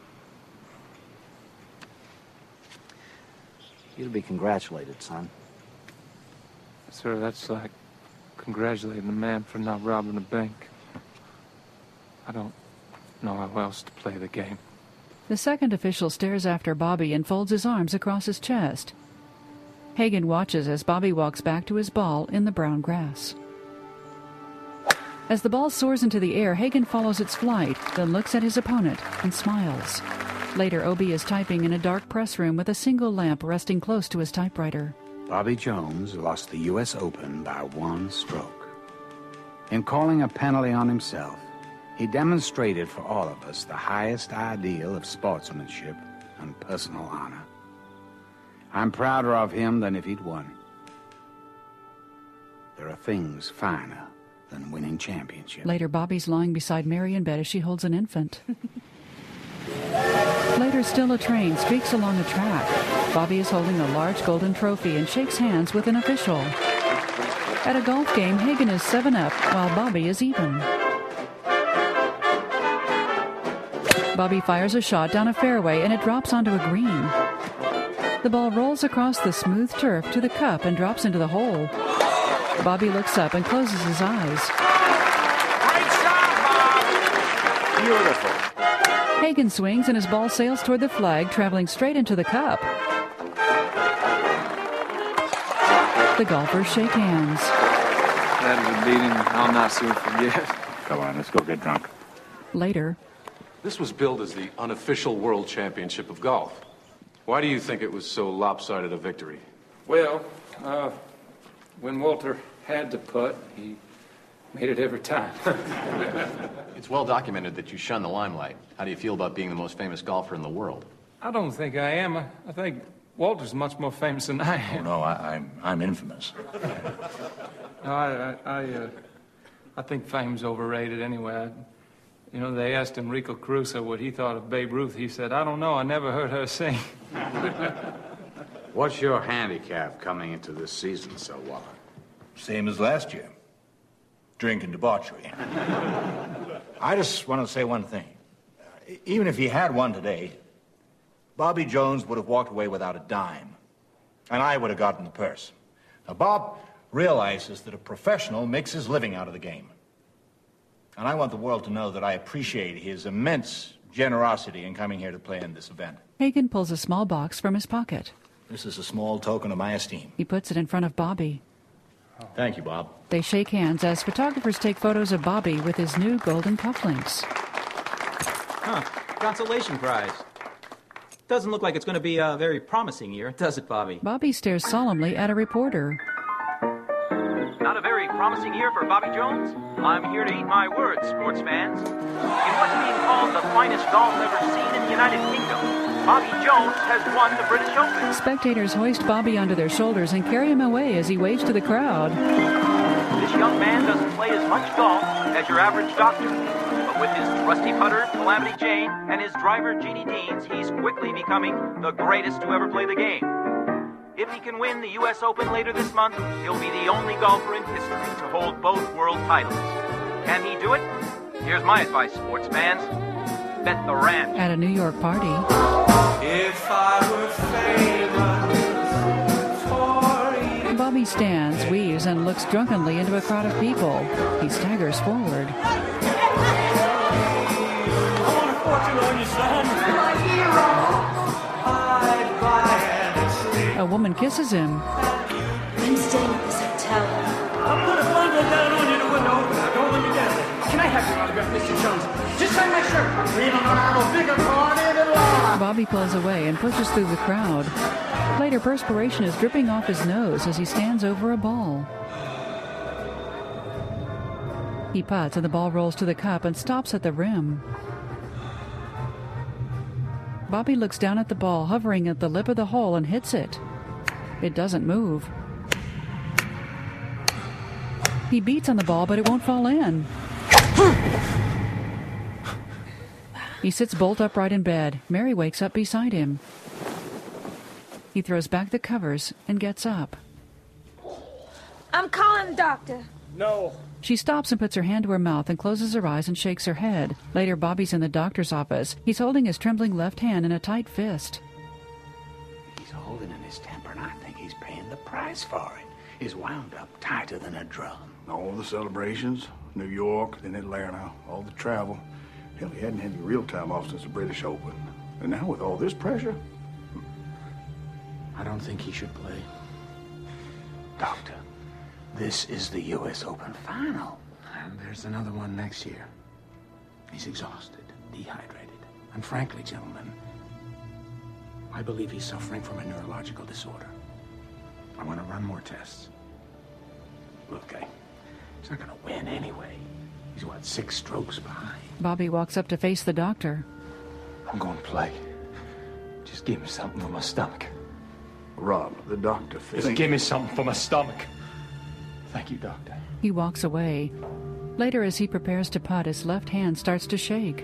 You'll be congratulated, son. Sir, that's like congratulating a man for not robbing a bank. I don't know how else to play the game. The second official stares after Bobby and folds his arms across his chest. Hagen watches as Bobby walks back to his ball in the brown grass. As the ball soars into the air, Hagen follows its flight, then looks at his opponent and smiles. Later, Obie is typing in a dark press room with a single lamp resting close to his typewriter. Bobby Jones lost the U S Open by one stroke. In calling a penalty on himself, he demonstrated for all of us the highest ideal of sportsmanship and personal honor. I'm prouder of him than if he'd won. There are things finer than winning championships. Later, Bobby's lying beside Mary in bed as she holds an infant. Later, still a train streaks along a track. Bobby is holding a large golden trophy and shakes hands with an official. At a golf game, Hagen is seven up, while Bobby is even. Bobby fires a shot down a fairway, and it drops onto a green. The ball rolls across the smooth turf to the cup and drops into the hole. Bobby looks up and closes his eyes. Great shot, Bob! Beautiful. Hagen swings and his ball sails toward the flag, traveling straight into the cup. The golfers shake hands. That was a beating I'll not soon forget. Come on, let's go get drunk. Later. This was billed as the unofficial World Championship of Golf. Why do you think it was so lopsided a victory? Well, uh, when Walter had to putt, he made it every time. It's well documented that you shun the limelight. How do you feel about being the most famous golfer in the world? I don't think I am. I, I think Walter's much more famous than I am. Oh, no, I, I'm, I'm infamous. No, I, I, I, uh, I think fame's overrated anyway. I, you know, they asked Enrico Caruso what he thought of Babe Ruth. He said, I don't know, I never heard her sing. What's your handicap coming into this season, Sir Walter? Same as last year. Drink and debauchery. I just want to say one thing. Uh, even if he had won today, Bobby Jones would have walked away without a dime. And I would have gotten the purse. Now, Bob realizes that a professional makes his living out of the game. And I want the world to know that I appreciate his immense generosity in coming here to play in this event. Hagen pulls a small box from his pocket. This is a small token of my esteem. He puts it in front of Bobby. Thank you, Bob. They shake hands as photographers take photos of Bobby with his new golden cufflinks. Huh. Consolation prize. Doesn't look like it's going to be a very promising year, does it, Bobby? Bobby stares solemnly at a reporter. Not a very promising year for Bobby Jones? I'm here to eat my words, sports fans. In what's being called the finest golf ever seen in the United Kingdom, Bobby Jones has won the British Open. Spectators hoist Bobby onto their shoulders and carry him away as he waves to the crowd. This young man doesn't play as much golf as your average doctor. But with his trusty putter, Calamity Jane, and his driver, Jeannie Deans, he's quickly becoming the greatest to ever play the game. If he can win the U S Open later this month, he'll be the only golfer in history to hold both world titles. Can he do it? Here's my advice, sports fans. Bet the ranch. At a New York party. If I were famous for you. Bobby stands, weaves, and looks drunkenly into a crowd of people. He staggers forward. I want a fortune on you, son. My hero. I'd buy A woman kisses him. I'm staying at this hotel. I'll put a bundle down on you in the window. Now don't let me down. Can I have your autograph, Mister Jones? Just sign my shirt. We're gonna have a bigger party than life. Bobby pulls away and pushes through the crowd. Later, perspiration is dripping off his nose as he stands over a ball. He putts and the ball rolls to the cup and stops at the rim. Bobby looks down at the ball, hovering at the lip of the hole, and hits it. It doesn't move. He beats on the ball, but it won't fall in. He sits bolt upright in bed. Mary wakes up beside him. He throws back the covers and gets up. I'm calling the doctor. No. She stops and puts her hand to her mouth and closes her eyes and shakes her head. Later, Bobby's in the doctor's office. He's holding his trembling left hand in a tight fist. He's holding in his temper, and I think he's paying the price for it. He's wound up tighter than a drum. All the celebrations, New York, then Atlanta, all the travel. Hell, he hadn't had any real time off since the British Open. And now with all this pressure? I don't think he should play. Doctor, this is the U S Open final. And there's another one next year. He's exhausted, dehydrated. And frankly, gentlemen, I believe he's suffering from a neurological disorder. I want to run more tests. Look, I, he's not going to win anyway. He's, what, six strokes behind? Bobby walks up to face the doctor. I'm going to play. Just give me something for my stomach. Rob, the doctor thinks... Just give me something for my stomach. Thank you, doctor. He walks away. Later, as he prepares to putt, his left hand starts to shake.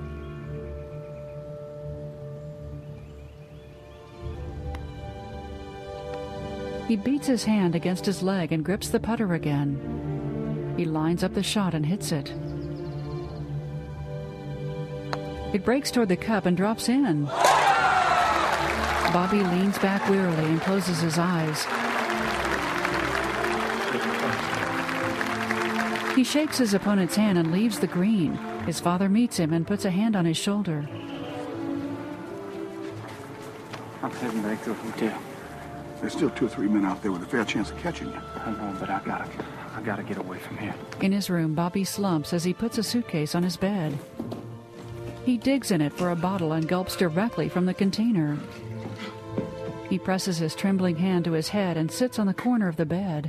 He beats his hand against his leg and grips the putter again. He lines up the shot and hits it. It breaks toward the cup and drops in. Bobby leans back wearily and closes his eyes. He shakes his opponent's hand and leaves the green. His father meets him and puts a hand on his shoulder. I'm heading back to the hotel. There's still two or three men out there with a fair chance of catching you. I know, but I gotta, I gotta get away from here. In his room, Bobby slumps as he puts a suitcase on his bed. He digs in it for a bottle and gulps directly from the container. He presses his trembling hand to his head and sits on the corner of the bed.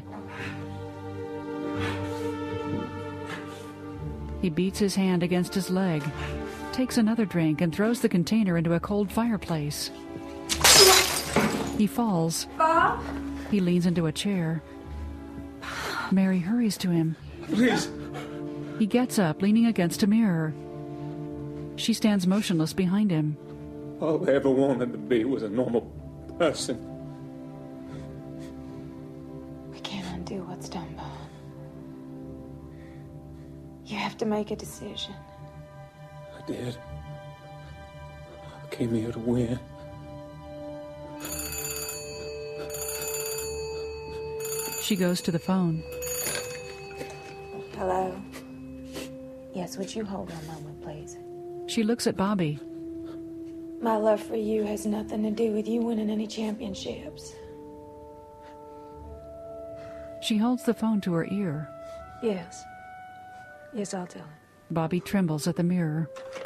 He beats his hand against his leg, takes another drink, and throws the container into a cold fireplace. He falls. Bob? He leans into a chair. Mary hurries to him. Please. He gets up, leaning against a mirror. She stands motionless behind him. All I ever wanted to be was a normal person. We can't undo what's done, Bob. You have to make a decision. I did. I came here to win. She goes to the phone. Hello? Yes, would you hold on a moment, please? She looks at Bobby. My love for you has nothing to do with you winning any championships. She holds the phone to her ear. Yes. Yes, I'll tell him. Bobby trembles at the mirror.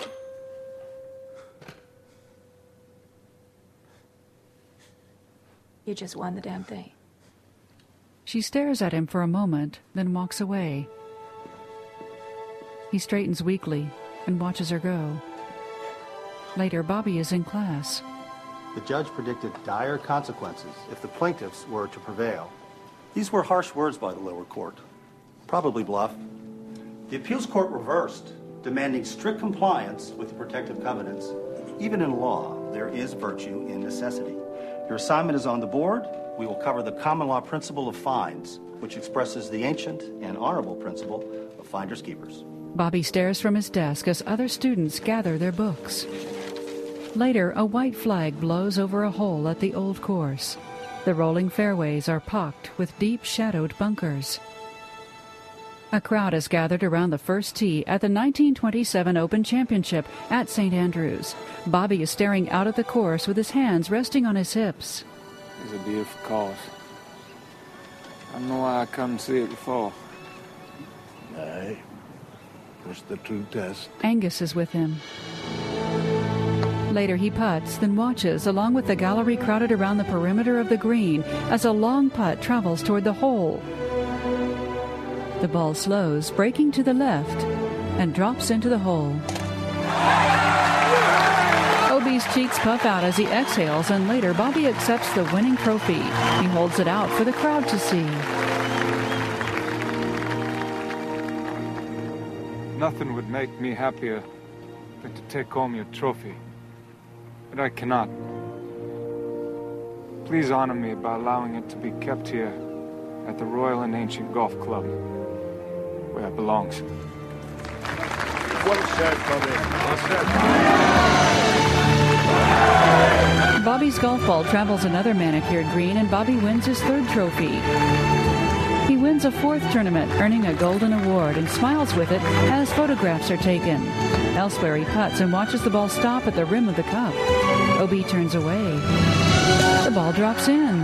You just won the damn thing. She stares at him for a moment, then walks away. He straightens weakly and watches her go. Later, Bobby is in class. The judge predicted dire consequences if the plaintiffs were to prevail. These were harsh words by the lower court. Probably bluff. The appeals court reversed, demanding strict compliance with the protective covenants. Even in law, there is virtue in necessity. Your assignment is on the board. We will cover the common law principle of fines, which expresses the ancient and honorable principle of finders keepers. Bobby stares from his desk as other students gather their books. Later, a white flag blows over a hole at the old course. The rolling fairways are pocked with deep shadowed bunkers. A crowd is gathered around the first tee at the nineteen twenty-seven Open Championship at Saint Andrews. Bobby is staring out at the course with his hands resting on his hips. It's a beautiful course. I don't know why I couldn't see it before. Aye. Push the true test. Angus is with him. Later he putts, then watches, along with the gallery crowded around the perimeter of the green, as a long putt travels toward the hole. The ball slows, breaking to the left, and drops into the hole. Obie's cheeks puff out as he exhales, and later Bobby accepts the winning trophy. He holds it out for the crowd to see. Nothing would make me happier than to take home your trophy. But I cannot. Please honor me by allowing it to be kept here at the Royal and Ancient Golf Club, where it belongs. Well said, Bobby. Well said. Bobby's golf ball travels another manicured green, and Bobby wins his third trophy. He wins a fourth tournament, earning a golden award, and smiles with it as photographs are taken. Elsewhere, he putts and watches the ball stop at the rim of the cup. O B turns away. The ball drops in.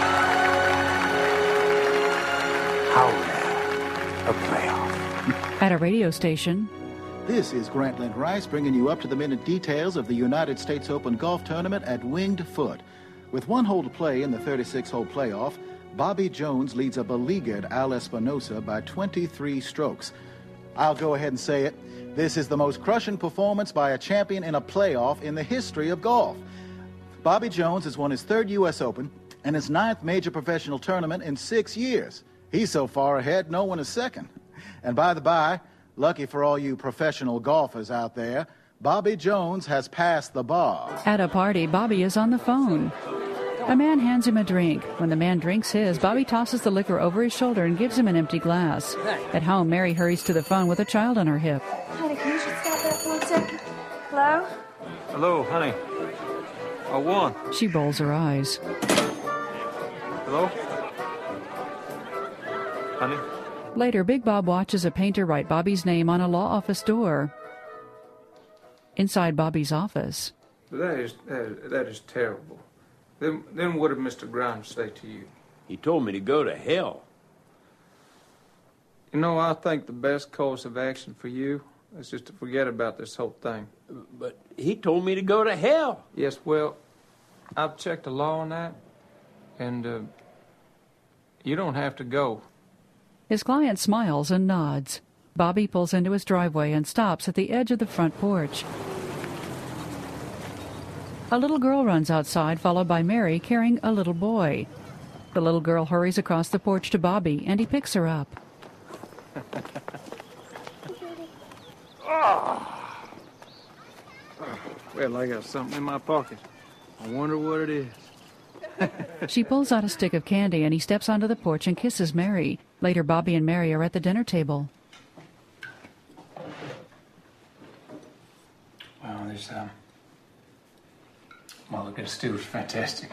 How rare a playoff. At a radio station, this is Grant Lent Rice bringing you up-to-the-minute details of the United States Open golf tournament at Winged Foot. With one hole to play in the thirty-six hole playoff, Bobby Jones leads a beleaguered Al Espinosa by twenty-three strokes. I'll go ahead and say it. This is the most crushing performance by a champion in a playoff in the history of golf. Bobby Jones has won his third U S Open and his ninth major professional tournament in six years. He's so far ahead, no one is second. And by the by, lucky for all you professional golfers out there, Bobby Jones has passed the bar. At a party, Bobby is on the phone. A man hands him a drink. When the man drinks his, Bobby tosses the liquor over his shoulder and gives him an empty glass. At home, Mary hurries to the phone with a child on her hip. Honey, can you just stop that for a second? Hello? Hello, honey. I won. She rolls her eyes. Hello? Honey? Later, Big Bob watches a painter write Bobby's name on a law office door. Inside Bobby's office. That is, that is, that is terrible. Then, then what did Mister Grimes say to you? He told me to go to hell. You know, I think the best course of action for you is just to forget about this whole thing. But he told me to go to hell. Yes, well, I've checked the law on that, and uh, you don't have to go. His client smiles and nods. Bobby pulls into his driveway and stops at the edge of the front porch. A little girl runs outside, followed by Mary carrying a little boy. The little girl hurries across the porch to Bobby, and he picks her up. Oh. Well, I got something in my pocket. I wonder what it is. She pulls out a stick of candy, and he steps onto the porch and kisses Mary. Later, Bobby and Mary are at the dinner table. Well, there's, um... well, look at the stew. It's fantastic.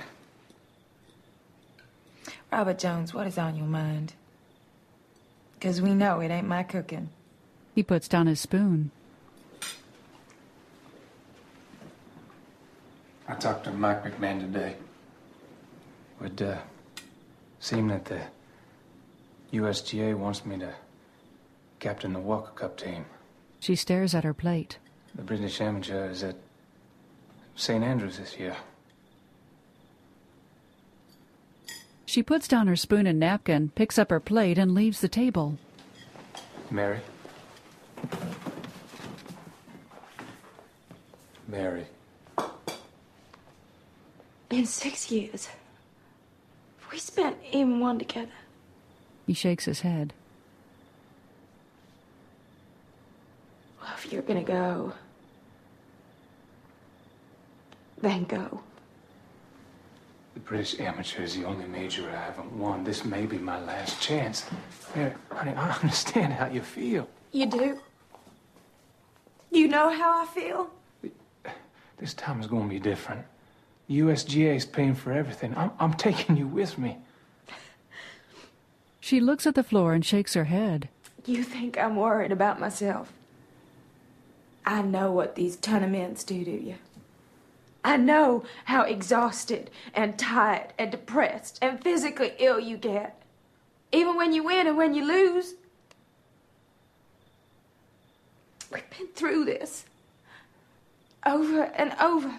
Robert Jones, what is on your mind? Because we know it ain't my cooking. He puts down his spoon. I talked to Mike McMahon today. Would uh, seem that the U S G A wants me to captain the Walker Cup team. She stares at her plate. The British Amateur is at Saint Andrews this year. She puts down her spoon and napkin, picks up her plate, and leaves the table. Mary. Mary. In six years, we spent even one together. He shakes his head. Well, if you're gonna go, then go. The British Amateur is the only major I haven't won. This may be my last chance. Mary, honey, I understand how you feel. You do? You know how I feel? This time is going to be different. The U S G A is paying for everything. I'm, I'm taking you with me. She looks at the floor and shakes her head. You think I'm worried about myself? I know what these tournaments do to you. I know how exhausted and tired and depressed and physically ill you get. Even when you win and when you lose. We've been through this. Over and over.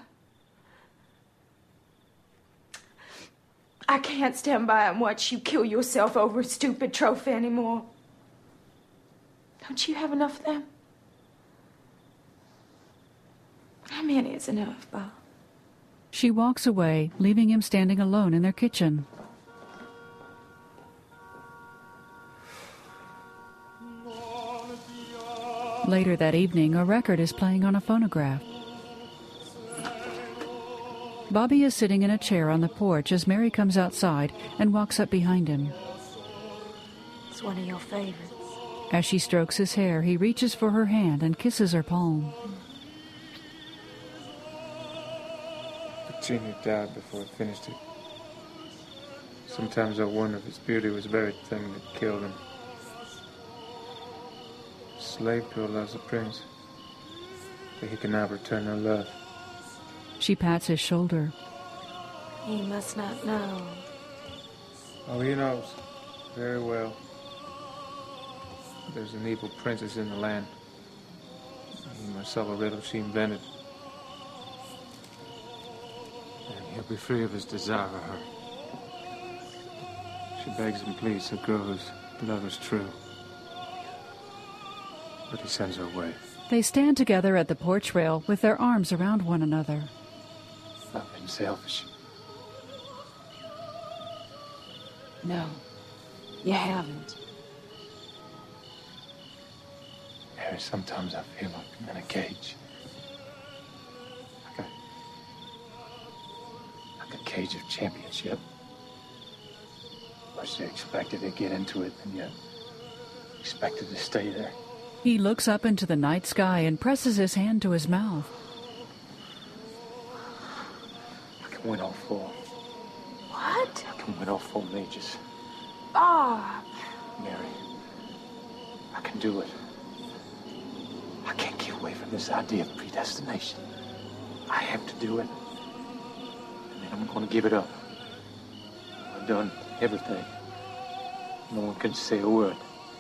I can't stand by and watch you kill yourself over a stupid trophy anymore. Don't you have enough of them? How many is enough, Bob? She walks away, leaving him standing alone in their kitchen. Later that evening, a record is playing on a phonograph. Bobby is sitting in a chair on the porch as Mary comes outside and walks up behind him. It's one of your favorites. As she strokes his hair, he reaches for her hand and kisses her palm. Puccini died before I finished it. Sometimes I wonder if its beauty was the very thing that killed him. A slave girl loves a prince, but he can never return her love. She pats his shoulder. He must not know. Oh, he knows very well. There's an evil princess in the land. He must solve a riddle she invented. And he'll be free of his desire for her. She begs and pleads the girl whose love is true. But he sends her away. They stand together at the porch rail with their arms around one another. I've been selfish. No, you haven't. Mary, sometimes I feel like I'm in a cage. Like a, like a cage of championship. Wish they expected to get into it and yet expected to stay there. He looks up into the night sky and presses his hand to his mouth. I can win all four. What? I can win all four majors. Bob! Mary, I can do it. I can't get away from this idea of predestination. I have to do it. And then I'm going to give it up. I've done everything. No one can say a word.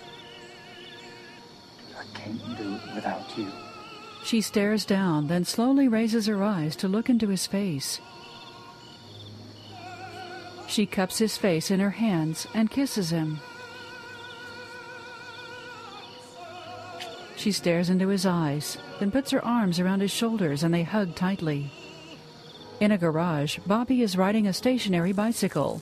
I can't do it without you. She stares down, then slowly raises her eyes to look into his face. She cups his face in her hands and kisses him. She stares into his eyes, then puts her arms around his shoulders and they hug tightly. In a garage, Bobby is riding a stationary bicycle.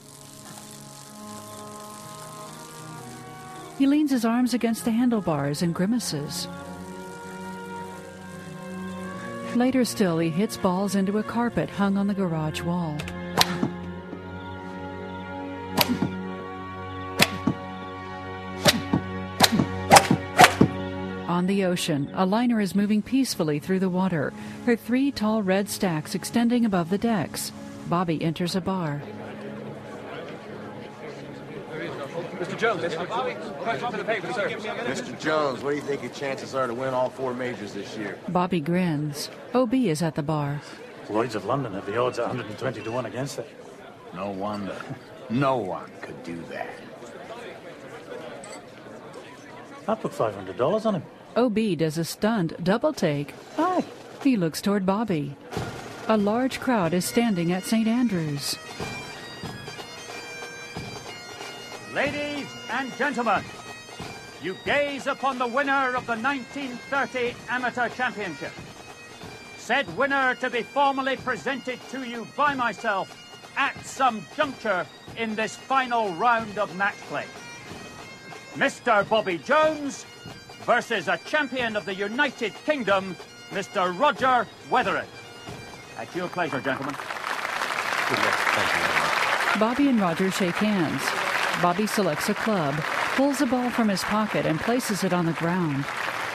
He leans his arms against the handlebars and grimaces. Later still, he hits balls into a carpet hung on the garage wall. On the ocean, a liner is moving peacefully through the water, her three tall red stacks extending above the decks. Bobby enters a bar. Mister Jones, question for the paper, sir. Mister Jones, what do you think your chances are to win all four majors this year? Bobby grins. O B is at the bar. Lloyd's of London have the odds one hundred twenty to one against it. No wonder. No one could do that. I'd put five hundred dollars on him. O B does a stunned double take. Aye. He looks toward Bobby. A large crowd is standing at Saint Andrews. Ladies and gentlemen, you gaze upon the winner of the nineteen thirty Amateur Championship. Said winner to be formally presented to you by myself at some juncture in this final round of match play. Mister Bobby Jones versus a champion of the United Kingdom, Mister Roger Weatheritt. At your pleasure, gentlemen. Bobby and Roger shake hands. Bobby selects a club, pulls a ball from his pocket, and places it on the ground.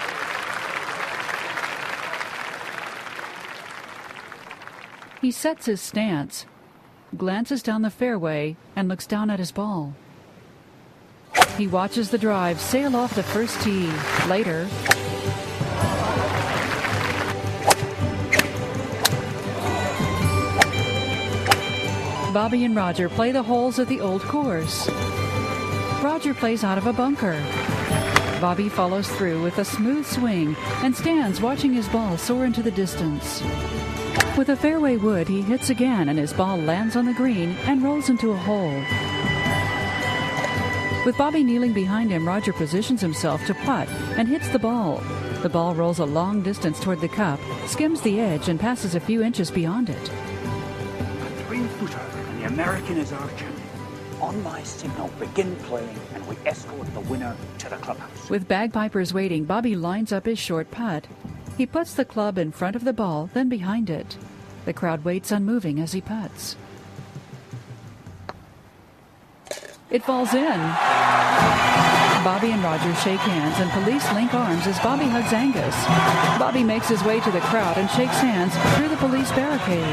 He sets his stance, glances down the fairway, and looks down at his ball. He watches the drive sail off the first tee. Later, Bobby and Roger play the holes at the old course. Roger plays out of a bunker. Bobby follows through with a smooth swing and stands watching his ball soar into the distance. With a fairway wood, he hits again and his ball lands on the green and rolls into a hole. With Bobby kneeling behind him, Roger positions himself to putt and hits the ball. The ball rolls a long distance toward the cup, skims the edge, and passes a few inches beyond it. A three-footer, and the American is our champion. On my signal, begin playing, and we escort the winner to the clubhouse. With bagpipers waiting, Bobby lines up his short putt. He puts the club in front of the ball, then behind it. The crowd waits unmoving as he putts. It falls in. Bobby and Roger shake hands and police link arms as Bobby hugs Angus. Bobby makes his way to the crowd and shakes hands through the police barricade.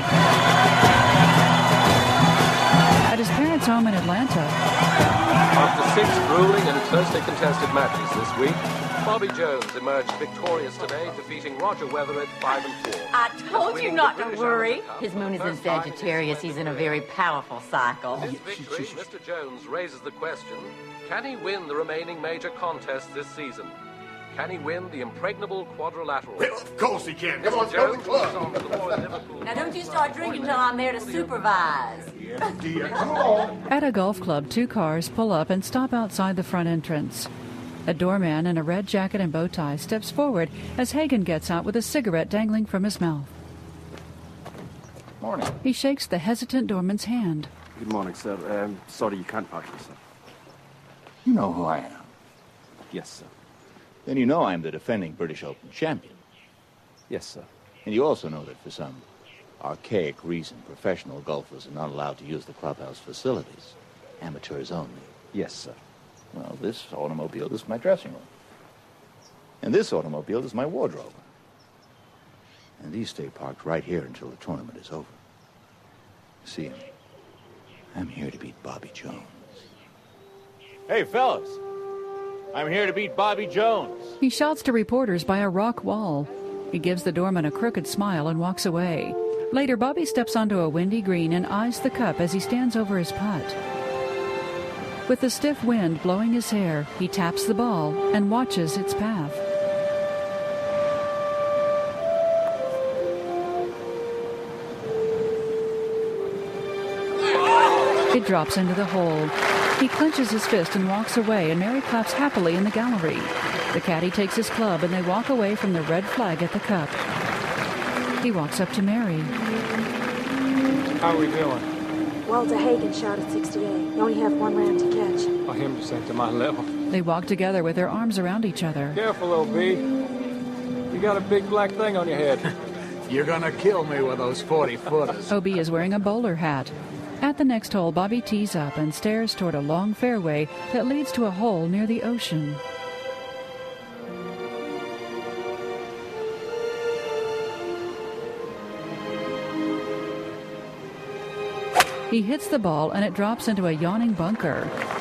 At his parents' home in Atlanta. After six grueling and closely contested matches this week, Bobby Jones emerged victorious today, defeating Roger Weather at five and four. I told you not to worry. His moon is in Sagittarius. He's in a very powerful cycle. His victory, Mister Jones raises the question, can he win the remaining major contests this season? Can he win the impregnable quadrilateral? Well, of course he can. Come on, Jones go to the moves on to the Royal Liverpool. Now don't you start drinking till I'm there to supervise. Yeah, dear. Come on. At a golf club, two cars pull up and stop outside the front entrance. A doorman in a red jacket and bow tie steps forward as Hagen gets out with a cigarette dangling from his mouth. Morning. He shakes the hesitant doorman's hand. Good morning, sir. Um, sorry you can't park here, sir. You know who I am. Yes, sir. Then you know I'm the defending British Open champion. Yes, sir. And you also know that for some archaic reason, professional golfers are not allowed to use the clubhouse facilities. Amateurs only. Yes, sir. Well, this automobile is my dressing room. And this automobile is my wardrobe. And these stay parked right here until the tournament is over. See, I'm here to beat Bobby Jones. Hey, fellas. I'm here to beat Bobby Jones. He shouts to reporters by a rock wall. He gives the doorman a crooked smile and walks away. Later, Bobby steps onto a windy green and eyes the cup as he stands over his putt. With the stiff wind blowing his hair, he taps the ball and watches its path. It drops into the hole. He clenches his fist and walks away, and Mary claps happily in the gallery. The caddy takes his club, and they walk away from the red flag at the cup. He walks up to Mary. How are we doing? Walter Hagen shot at sixty-eight. You only have one round to catch. Oh, him just ain't to my level. They walk together with their arms around each other. Careful, O B. You got a big black thing on your head. You're gonna kill me with those forty-footers. O B is wearing a bowler hat. At the next hole, Bobby tees up and stares toward a long fairway that leads to a hole near the ocean. He hits the ball and it drops into a yawning bunker.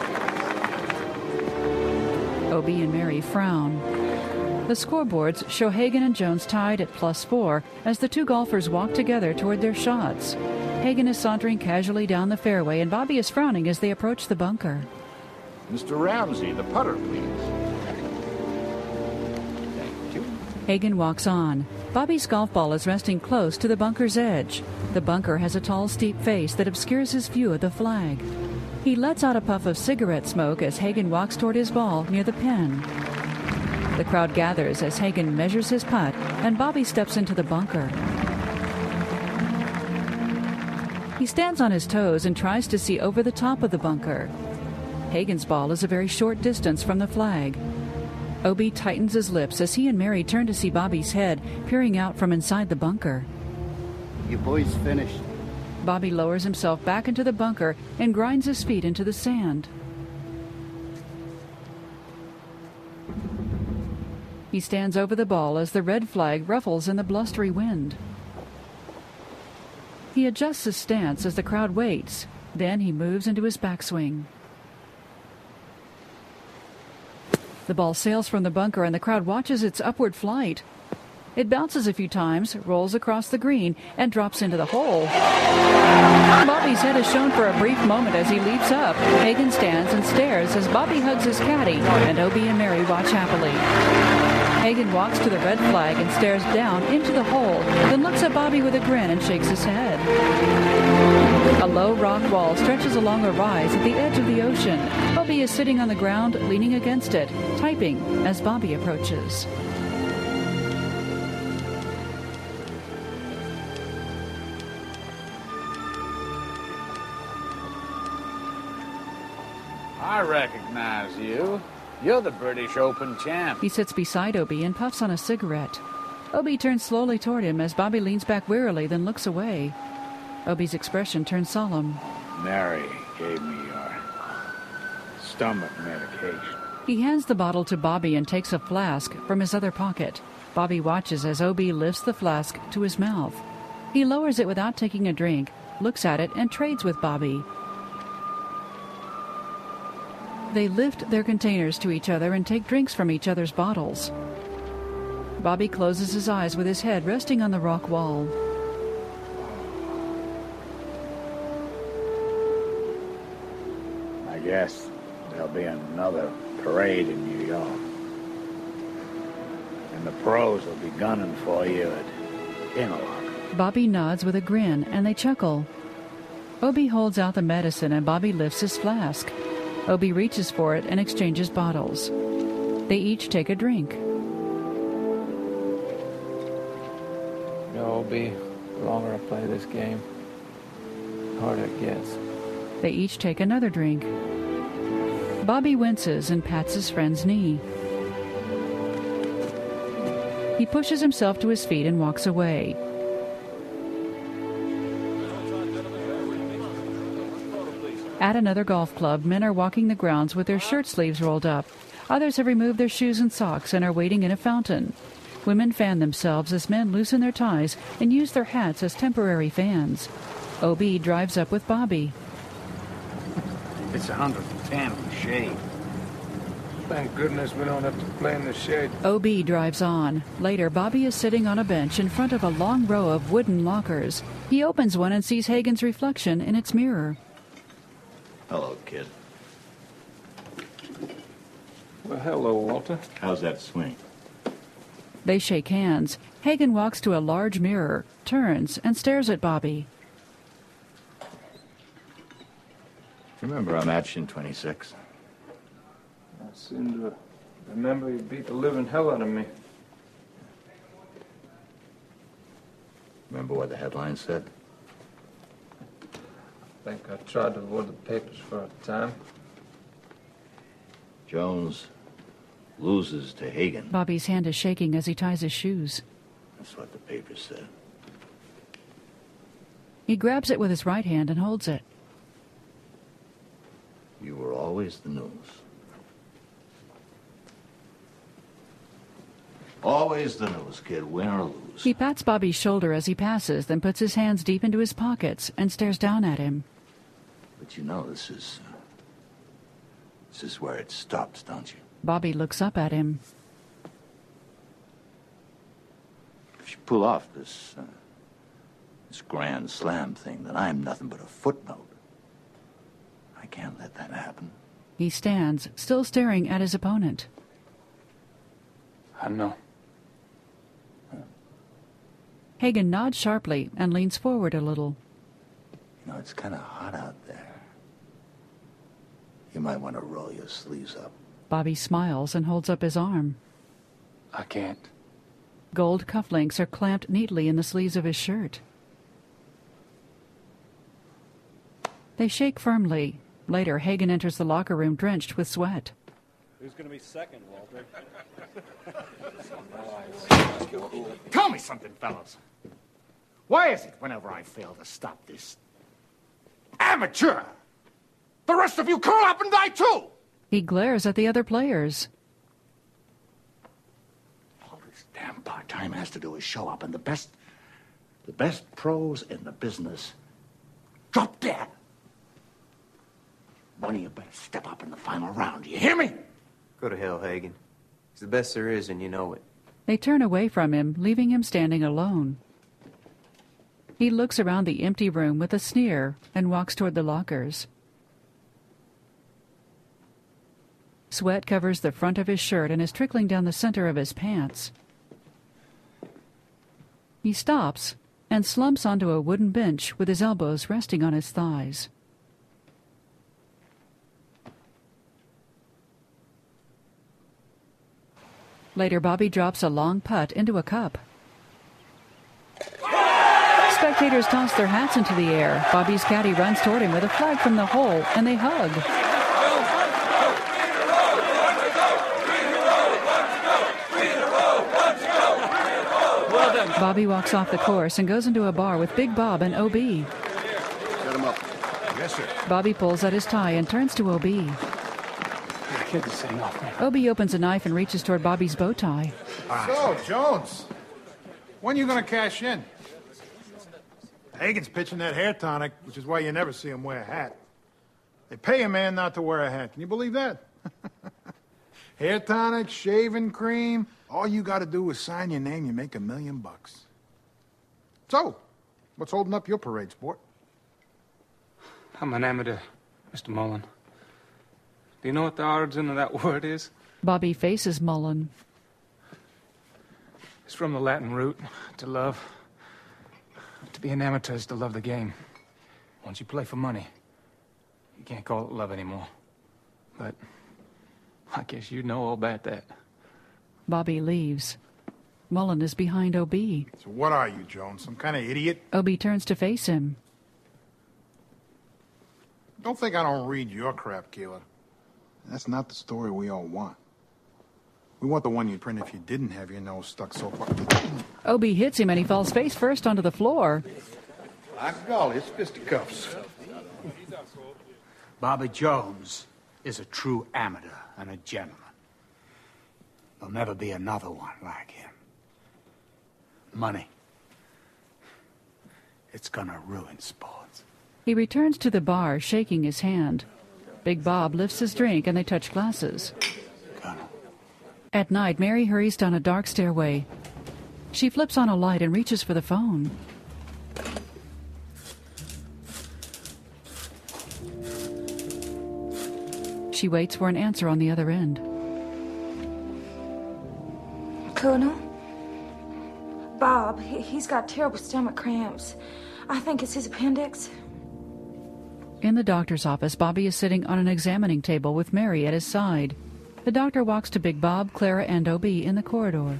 O B and Mary frown. The scoreboards show Hagen and Jones tied at plus four as the two golfers walk together toward their shots. Hagen is sauntering casually down the fairway and Bobby is frowning as they approach the bunker. Mister Ramsey, the putter, please. Thank you. Hagen walks on. Bobby's golf ball is resting close to the bunker's edge. The bunker has a tall, steep face that obscures his view of the flag. He lets out a puff of cigarette smoke as Hagen walks toward his ball near the pin. The crowd gathers as Hagen measures his putt, and Bobby steps into the bunker. He stands on his toes and tries to see over the top of the bunker. Hagen's ball is a very short distance from the flag. O B tightens his lips as he and Mary turn to see Bobby's head peering out from inside the bunker. You boys finished? Bobby lowers himself back into the bunker and grinds his feet into the sand. He stands over the ball as the red flag ruffles in the blustery wind. He adjusts his stance as the crowd waits. Then he moves into his backswing. The ball sails from the bunker and the crowd watches its upward flight. It bounces a few times, rolls across the green, and drops into the hole. Bobby's head is shown for a brief moment as he leaps up. Hagen stands and stares as Bobby hugs his caddy, and O B and Mary watch happily. Hagen walks to the red flag and stares down into the hole, then looks at Bobby with a grin and shakes his head. A low rock wall stretches along a rise at the edge of the ocean. Bobby is sitting on the ground, leaning against it, typing as Bobby approaches. I recognize you. You're the British Open champ. He sits beside O B and puffs on a cigarette. Obie turns slowly toward him as Bobby leans back wearily, then looks away. Obie's expression turns solemn. Mary gave me your stomach medication. He hands the bottle to Bobby and takes a flask from his other pocket. Bobby watches as Obie lifts the flask to his mouth. He lowers it without taking a drink, looks at it, and trades with Bobby. They lift their containers to each other and take drinks from each other's bottles. Bobby closes his eyes with his head resting on the rock wall. I guess there'll be another parade in New York. And the pros will be gunning for you at Interlochen. Bobby nods with a grin, and they chuckle. Obie holds out the medicine, and Bobby lifts his flask. Obie reaches for it and exchanges bottles. They each take a drink. You know, Obie, the longer I play this game, the harder it gets. They each take another drink. Bobby winces and pats his friend's knee. He pushes himself to his feet and walks away. At another golf club, men are walking the grounds with their shirt sleeves rolled up. Others have removed their shoes and socks and are waiting in a fountain. Women fan themselves as men loosen their ties and use their hats as temporary fans. Obie drives up with Bobby. It's one hundred ten in the shade. Thank goodness we don't have to play in the shade. Obie drives on. Later, Bobby is sitting on a bench in front of a long row of wooden lockers. He opens one and sees Hagen's reflection in its mirror. Hello, kid. Well, hello, Walter. How's that swing? They shake hands. Hagen walks to a large mirror, turns, and stares at Bobby. Remember our match in twenty-six? I seem to remember you beat the living hell out of me. Remember what the headline said? I think I tried to avoid the papers for a time. Jones loses to Hagen. Bobby's hand is shaking as he ties his shoes. That's what the papers said. He grabs it with his right hand and holds it. You were always the news. Always the news, kid, win or lose. He pats Bobby's shoulder as he passes, then puts his hands deep into his pockets and stares down at him. But you know this is... Uh, this is where it stops, don't you? Bobby looks up at him. If you pull off this... Uh, this grand slam thing, then I'm nothing but a footnote. I can't let that happen. He stands, still staring at his opponent. I know. Hagen nods sharply and leans forward a little. You know, it's kind of hot out there. You might want to roll your sleeves up. Bobby smiles and holds up his arm. I can't. Gold cufflinks are clamped neatly in the sleeves of his shirt. They shake firmly. Later, Hagen enters the locker room drenched with sweat. Who's going to be second, Walter? Tell me something, fellas. Why is it whenever I fail to stop this amateur, the rest of you curl up and die too? He glares at the other players. All this damn part-time has to do is show up, and the best, the best pros in the business drop dead. One of you better step up in the final round. Do you hear me? Go to hell, Hagen. He's the best there is, and you know it. They turn away from him, leaving him standing alone. He looks around the empty room with a sneer and walks toward the lockers. Sweat covers the front of his shirt and is trickling down the center of his pants. He stops and slumps onto a wooden bench with his elbows resting on his thighs. Later, Bobby drops a long putt into a cup. Spectators toss their hats into the air. Bobby's caddy runs toward him with a flag from the hole, and they hug. Bobby walks off the course and goes into a bar with Big Bob and O B. Set him up. Yes, sir. Bobby pulls at his tie and turns to O B. Get this thing off me. O B opens a knife and reaches toward Bobby's bow tie. So, Jones, when you going to cash in? Hagen's pitching that hair tonic, which is why you never see him wear a hat. They pay a man not to wear a hat. Can you believe that? Hair tonic, shaving cream. All you got to do is sign your name, you make a million bucks. So, what's holding up your parade, sport? I'm an amateur, Mister Mullen. Do you know what the origin of that word is? Bobby faces Mullen. It's from the Latin root, to love. To be an amateur is to love the game. Once you play for money, you can't call it love anymore. But I guess you know all about that. Bobby leaves. Mullen is behind O B. So what are you, Jones? Some kind of idiot? O B turns to face him. Don't think I don't read your crap, Keeler. That's not the story we all want. We want the one you'd print if you didn't have your nose stuck so far. O B hits him and he falls face first onto the floor. By golly, it's fisticuffs. Bobby Jones is a true amateur and a gentleman. There'll never be another one like him. Money. It's gonna ruin sports. He returns to the bar, shaking his hand. Big Bob lifts his drink and they touch glasses. Colonel. At night, Mary hurries down a dark stairway. She flips on a light and reaches for the phone. She waits for an answer on the other end. Colonel? Bob, he, he's got terrible stomach cramps. I think it's his appendix. In the doctor's office, Bobby is sitting on an examining table with Mary at his side. The doctor walks to Big Bob, Clara, and O B in the corridor.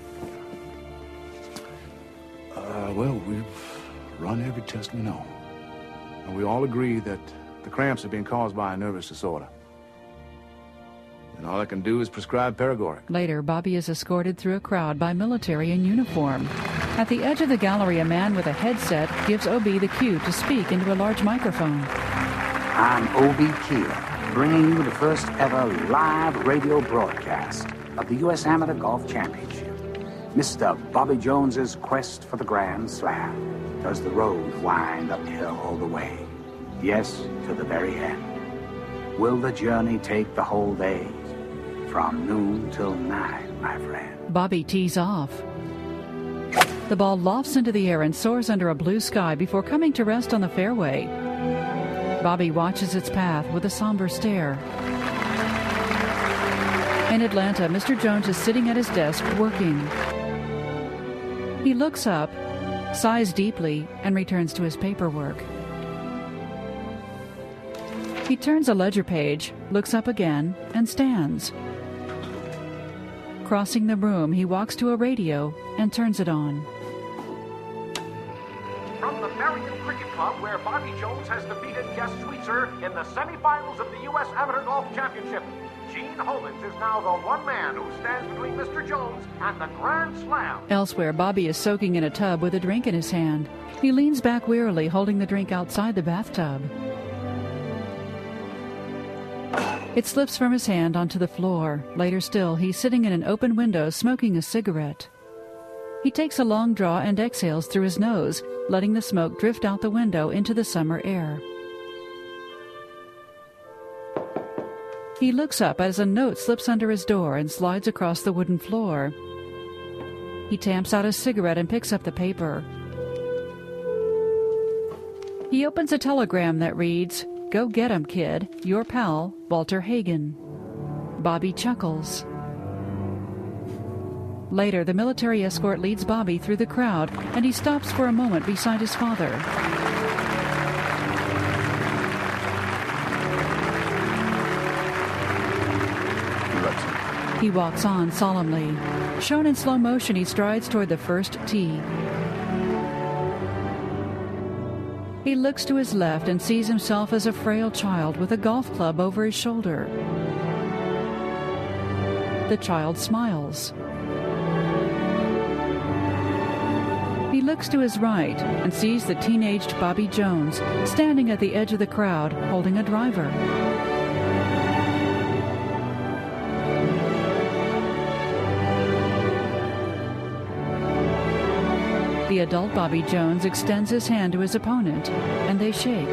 Uh, well, we've run every test we know. And we all agree that the cramps are being caused by a nervous disorder. And all I can do is prescribe Paregoric. Later, Bobby is escorted through a crowd by military in uniform. At the edge of the gallery, a man with a headset gives O B the cue to speak into a large microphone. I'm O B Keeler, bringing you the first ever live radio broadcast of the U S Amateur Golf Championship. Mister Bobby Jones's quest for the Grand Slam. Does the road wind uphill all the way? Yes, to the very end. Will the journey take the whole day? From noon till nine, my friend. Bobby tees off. The ball lofts into the air and soars under a blue sky before coming to rest on the fairway. Bobby watches its path with a somber stare. In Atlanta, Mister Jones is sitting at his desk working. He looks up, sighs deeply, and returns to his paperwork. He turns a ledger page, looks up again, and stands. Crossing the room, he walks to a radio and turns it on. From the Marion Cricket Club, where Bobby Jones has defeated Jess Sweetser in the semifinals of the U S Amateur Golf Championship, Gene Hollands is now the one man who stands between Mister Jones and the Grand Slam. Elsewhere, Bobby is soaking in a tub with a drink in his hand. He leans back wearily, holding the drink outside the bathtub. It slips from his hand onto the floor. Later still, he's sitting in an open window smoking a cigarette. He takes a long draw and exhales through his nose, letting the smoke drift out the window into the summer air. He looks up as a note slips under his door and slides across the wooden floor. He tamps out a cigarette and picks up the paper. He opens a telegram that reads, "Go get 'em, kid. Your pal, Walter Hagen." Bobby chuckles. Later, the military escort leads Bobby through the crowd, and he stops for a moment beside his father. He walks on solemnly. Shown in slow motion, he strides toward the first tee. He looks to his left and sees himself as a frail child with a golf club over his shoulder. The child smiles. He looks to his right and sees the teenaged Bobby Jones standing at the edge of the crowd holding a driver. The adult Bobby Jones extends his hand to his opponent, and they shake.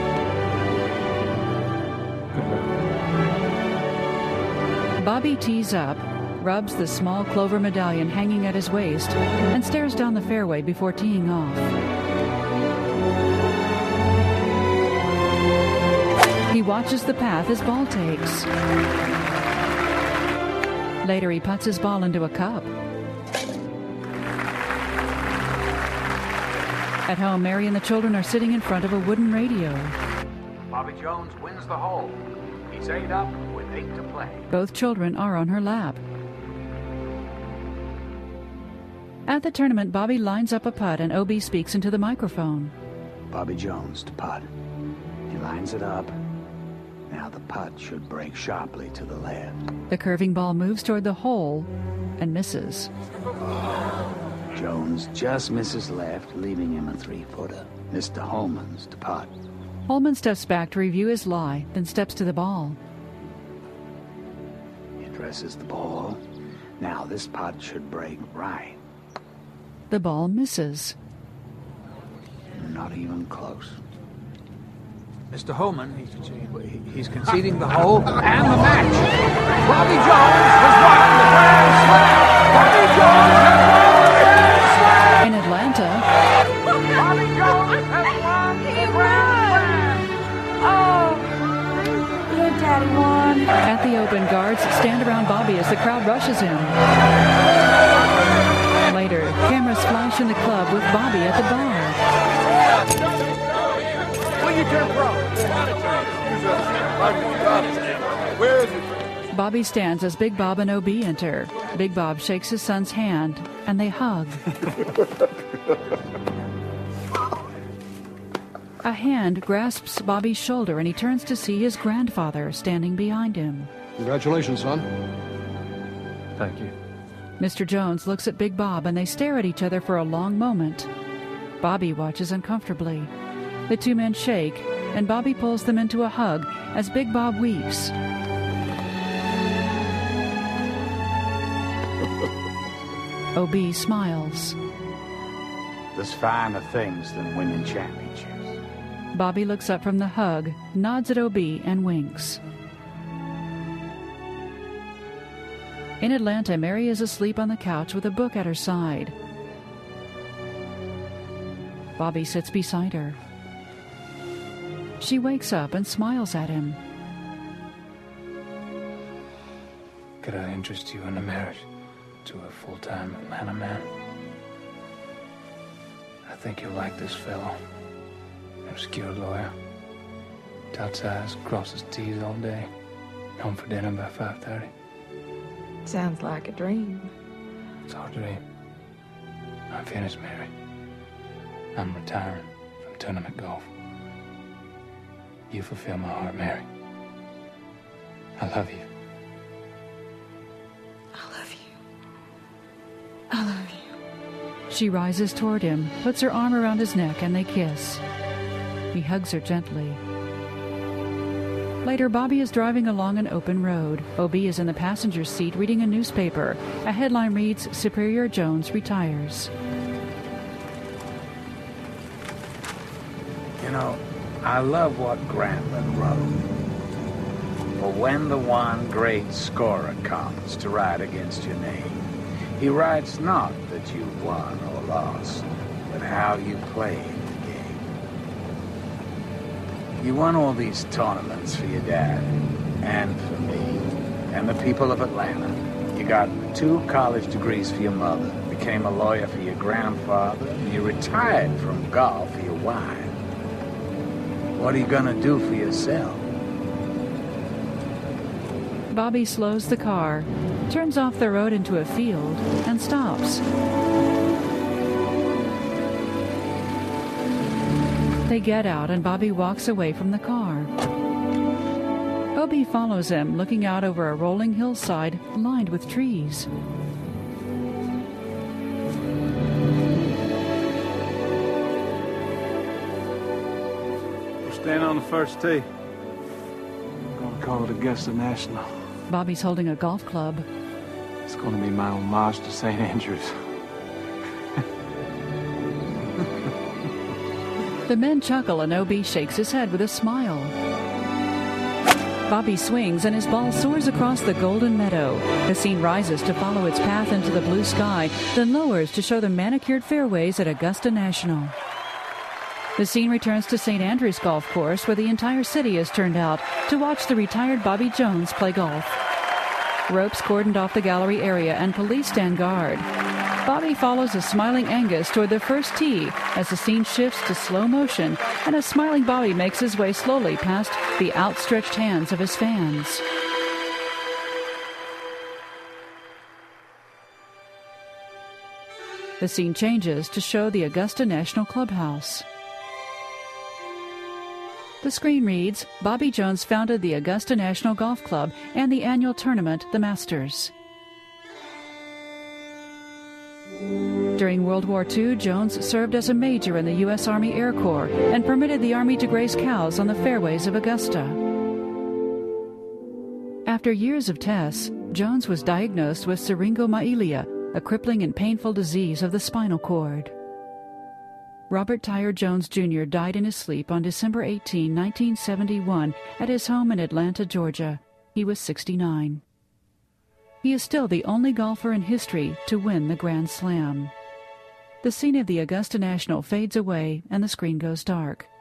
Bobby tees up, rubs the small clover medallion hanging at his waist, and stares down the fairway before teeing off. He watches the path his ball takes. Later, he puts his ball into a cup. At home, Mary and the children are sitting in front of a wooden radio. Bobby Jones wins the hole. He's eight up with eight to play. Both children are on her lap. At the tournament, Bobby lines up a putt and O B speaks into the microphone. Bobby Jones to putt. He lines it up. Now the putt should break sharply to the left. The curving ball moves toward the hole and misses. Jones just misses left, leaving him a three-footer. Mister Holman's to putt. Holman steps back to review his lie, then steps to the ball. He addresses the ball. Now this putt should break right. The ball misses. Not even close. Mister Holman, he's, he's conceding the hole and the match. Bobby Jones has won the Grand Slam. Bobby Jones has won the Grand Slam. In Atlanta, Bobby Jones has won the Grand Slam. Oh, your daddy won. At the Open, guards stand around Bobby as the crowd rushes him. Later, cameras flash in the club with Bobby at the bar. Will you turn pro? Where is it? Bobby stands as Big Bob and O B enter. Big Bob shakes his son's hand, and they hug. A hand grasps Bobby's shoulder, and he turns to see his grandfather standing behind him. Congratulations, son. Thank you. Mister Jones looks at Big Bob, and they stare at each other for a long moment. Bobby watches uncomfortably. The two men shake, and Bobby pulls them into a hug as Big Bob weeps. O B smiles. There's finer things than winning championships. Bobby looks up from the hug, nods at O B, and winks. In Atlanta, Mary is asleep on the couch with a book at her side. Bobby sits beside her. She wakes up and smiles at him. Could I interest you in a marriage to a full-time Atlanta man? I think you'll like this fellow. Obscure lawyer. Dots I's, crosses T's all day. Home for dinner by five thirty. Sounds like a dream. It's our dream. I'm finished, Mary. I'm retiring from tournament golf. You fulfill my heart, Mary. I love you. I love you. I love you. She rises toward him, puts her arm around his neck, and they kiss. He hugs her gently. Later, Bobby is driving along an open road. O B is in the passenger seat reading a newspaper. A headline reads, Superior Jones retires. You know, I love what Grantland wrote. For when the one great scorer comes to write against your name, he writes not that you won or lost, but how you played the game. You won all these tournaments for your dad, and for me, and the people of Atlanta. You got two college degrees for your mother, became a lawyer for your grandfather, and you retired from golf for your wife. What are you gonna do for yourself? Bobby slows the car, turns off the road into a field, and stops. They get out, and Bobby walks away from the car. O B follows him, looking out over a rolling hillside lined with trees. Stand on the first tee. I'm gonna call it Augusta National. Bobby's holding a golf club. It's gonna be my homage to Saint Andrews. The men chuckle and O B shakes his head with a smile. Bobby swings and his ball soars across the golden meadow. The scene rises to follow its path into the blue sky, then lowers to show the manicured fairways at Augusta National. The scene returns to Saint Andrews Golf Course, where the entire city has turned out to watch the retired Bobby Jones play golf. Ropes cordoned off the gallery area and police stand guard. Bobby follows a smiling Angus toward the first tee as the scene shifts to slow motion and a smiling Bobby makes his way slowly past the outstretched hands of his fans. The scene changes to show the Augusta National Clubhouse. The screen reads, Bobby Jones founded the Augusta National Golf Club and the annual tournament, the Masters. During World War Two, Jones served as a major in the U S Army Air Corps and permitted the Army to graze cows on the fairways of Augusta. After years of tests, Jones was diagnosed with syringomyelia, a crippling and painful disease of the spinal cord. Robert Tyre Jones Junior died in his sleep on December eighteenth, nineteen seventy-one, at his home in Atlanta, Georgia. He was sixty-nine. He is still the only golfer in history to win the Grand Slam. The scene of the Augusta National fades away and the screen goes dark.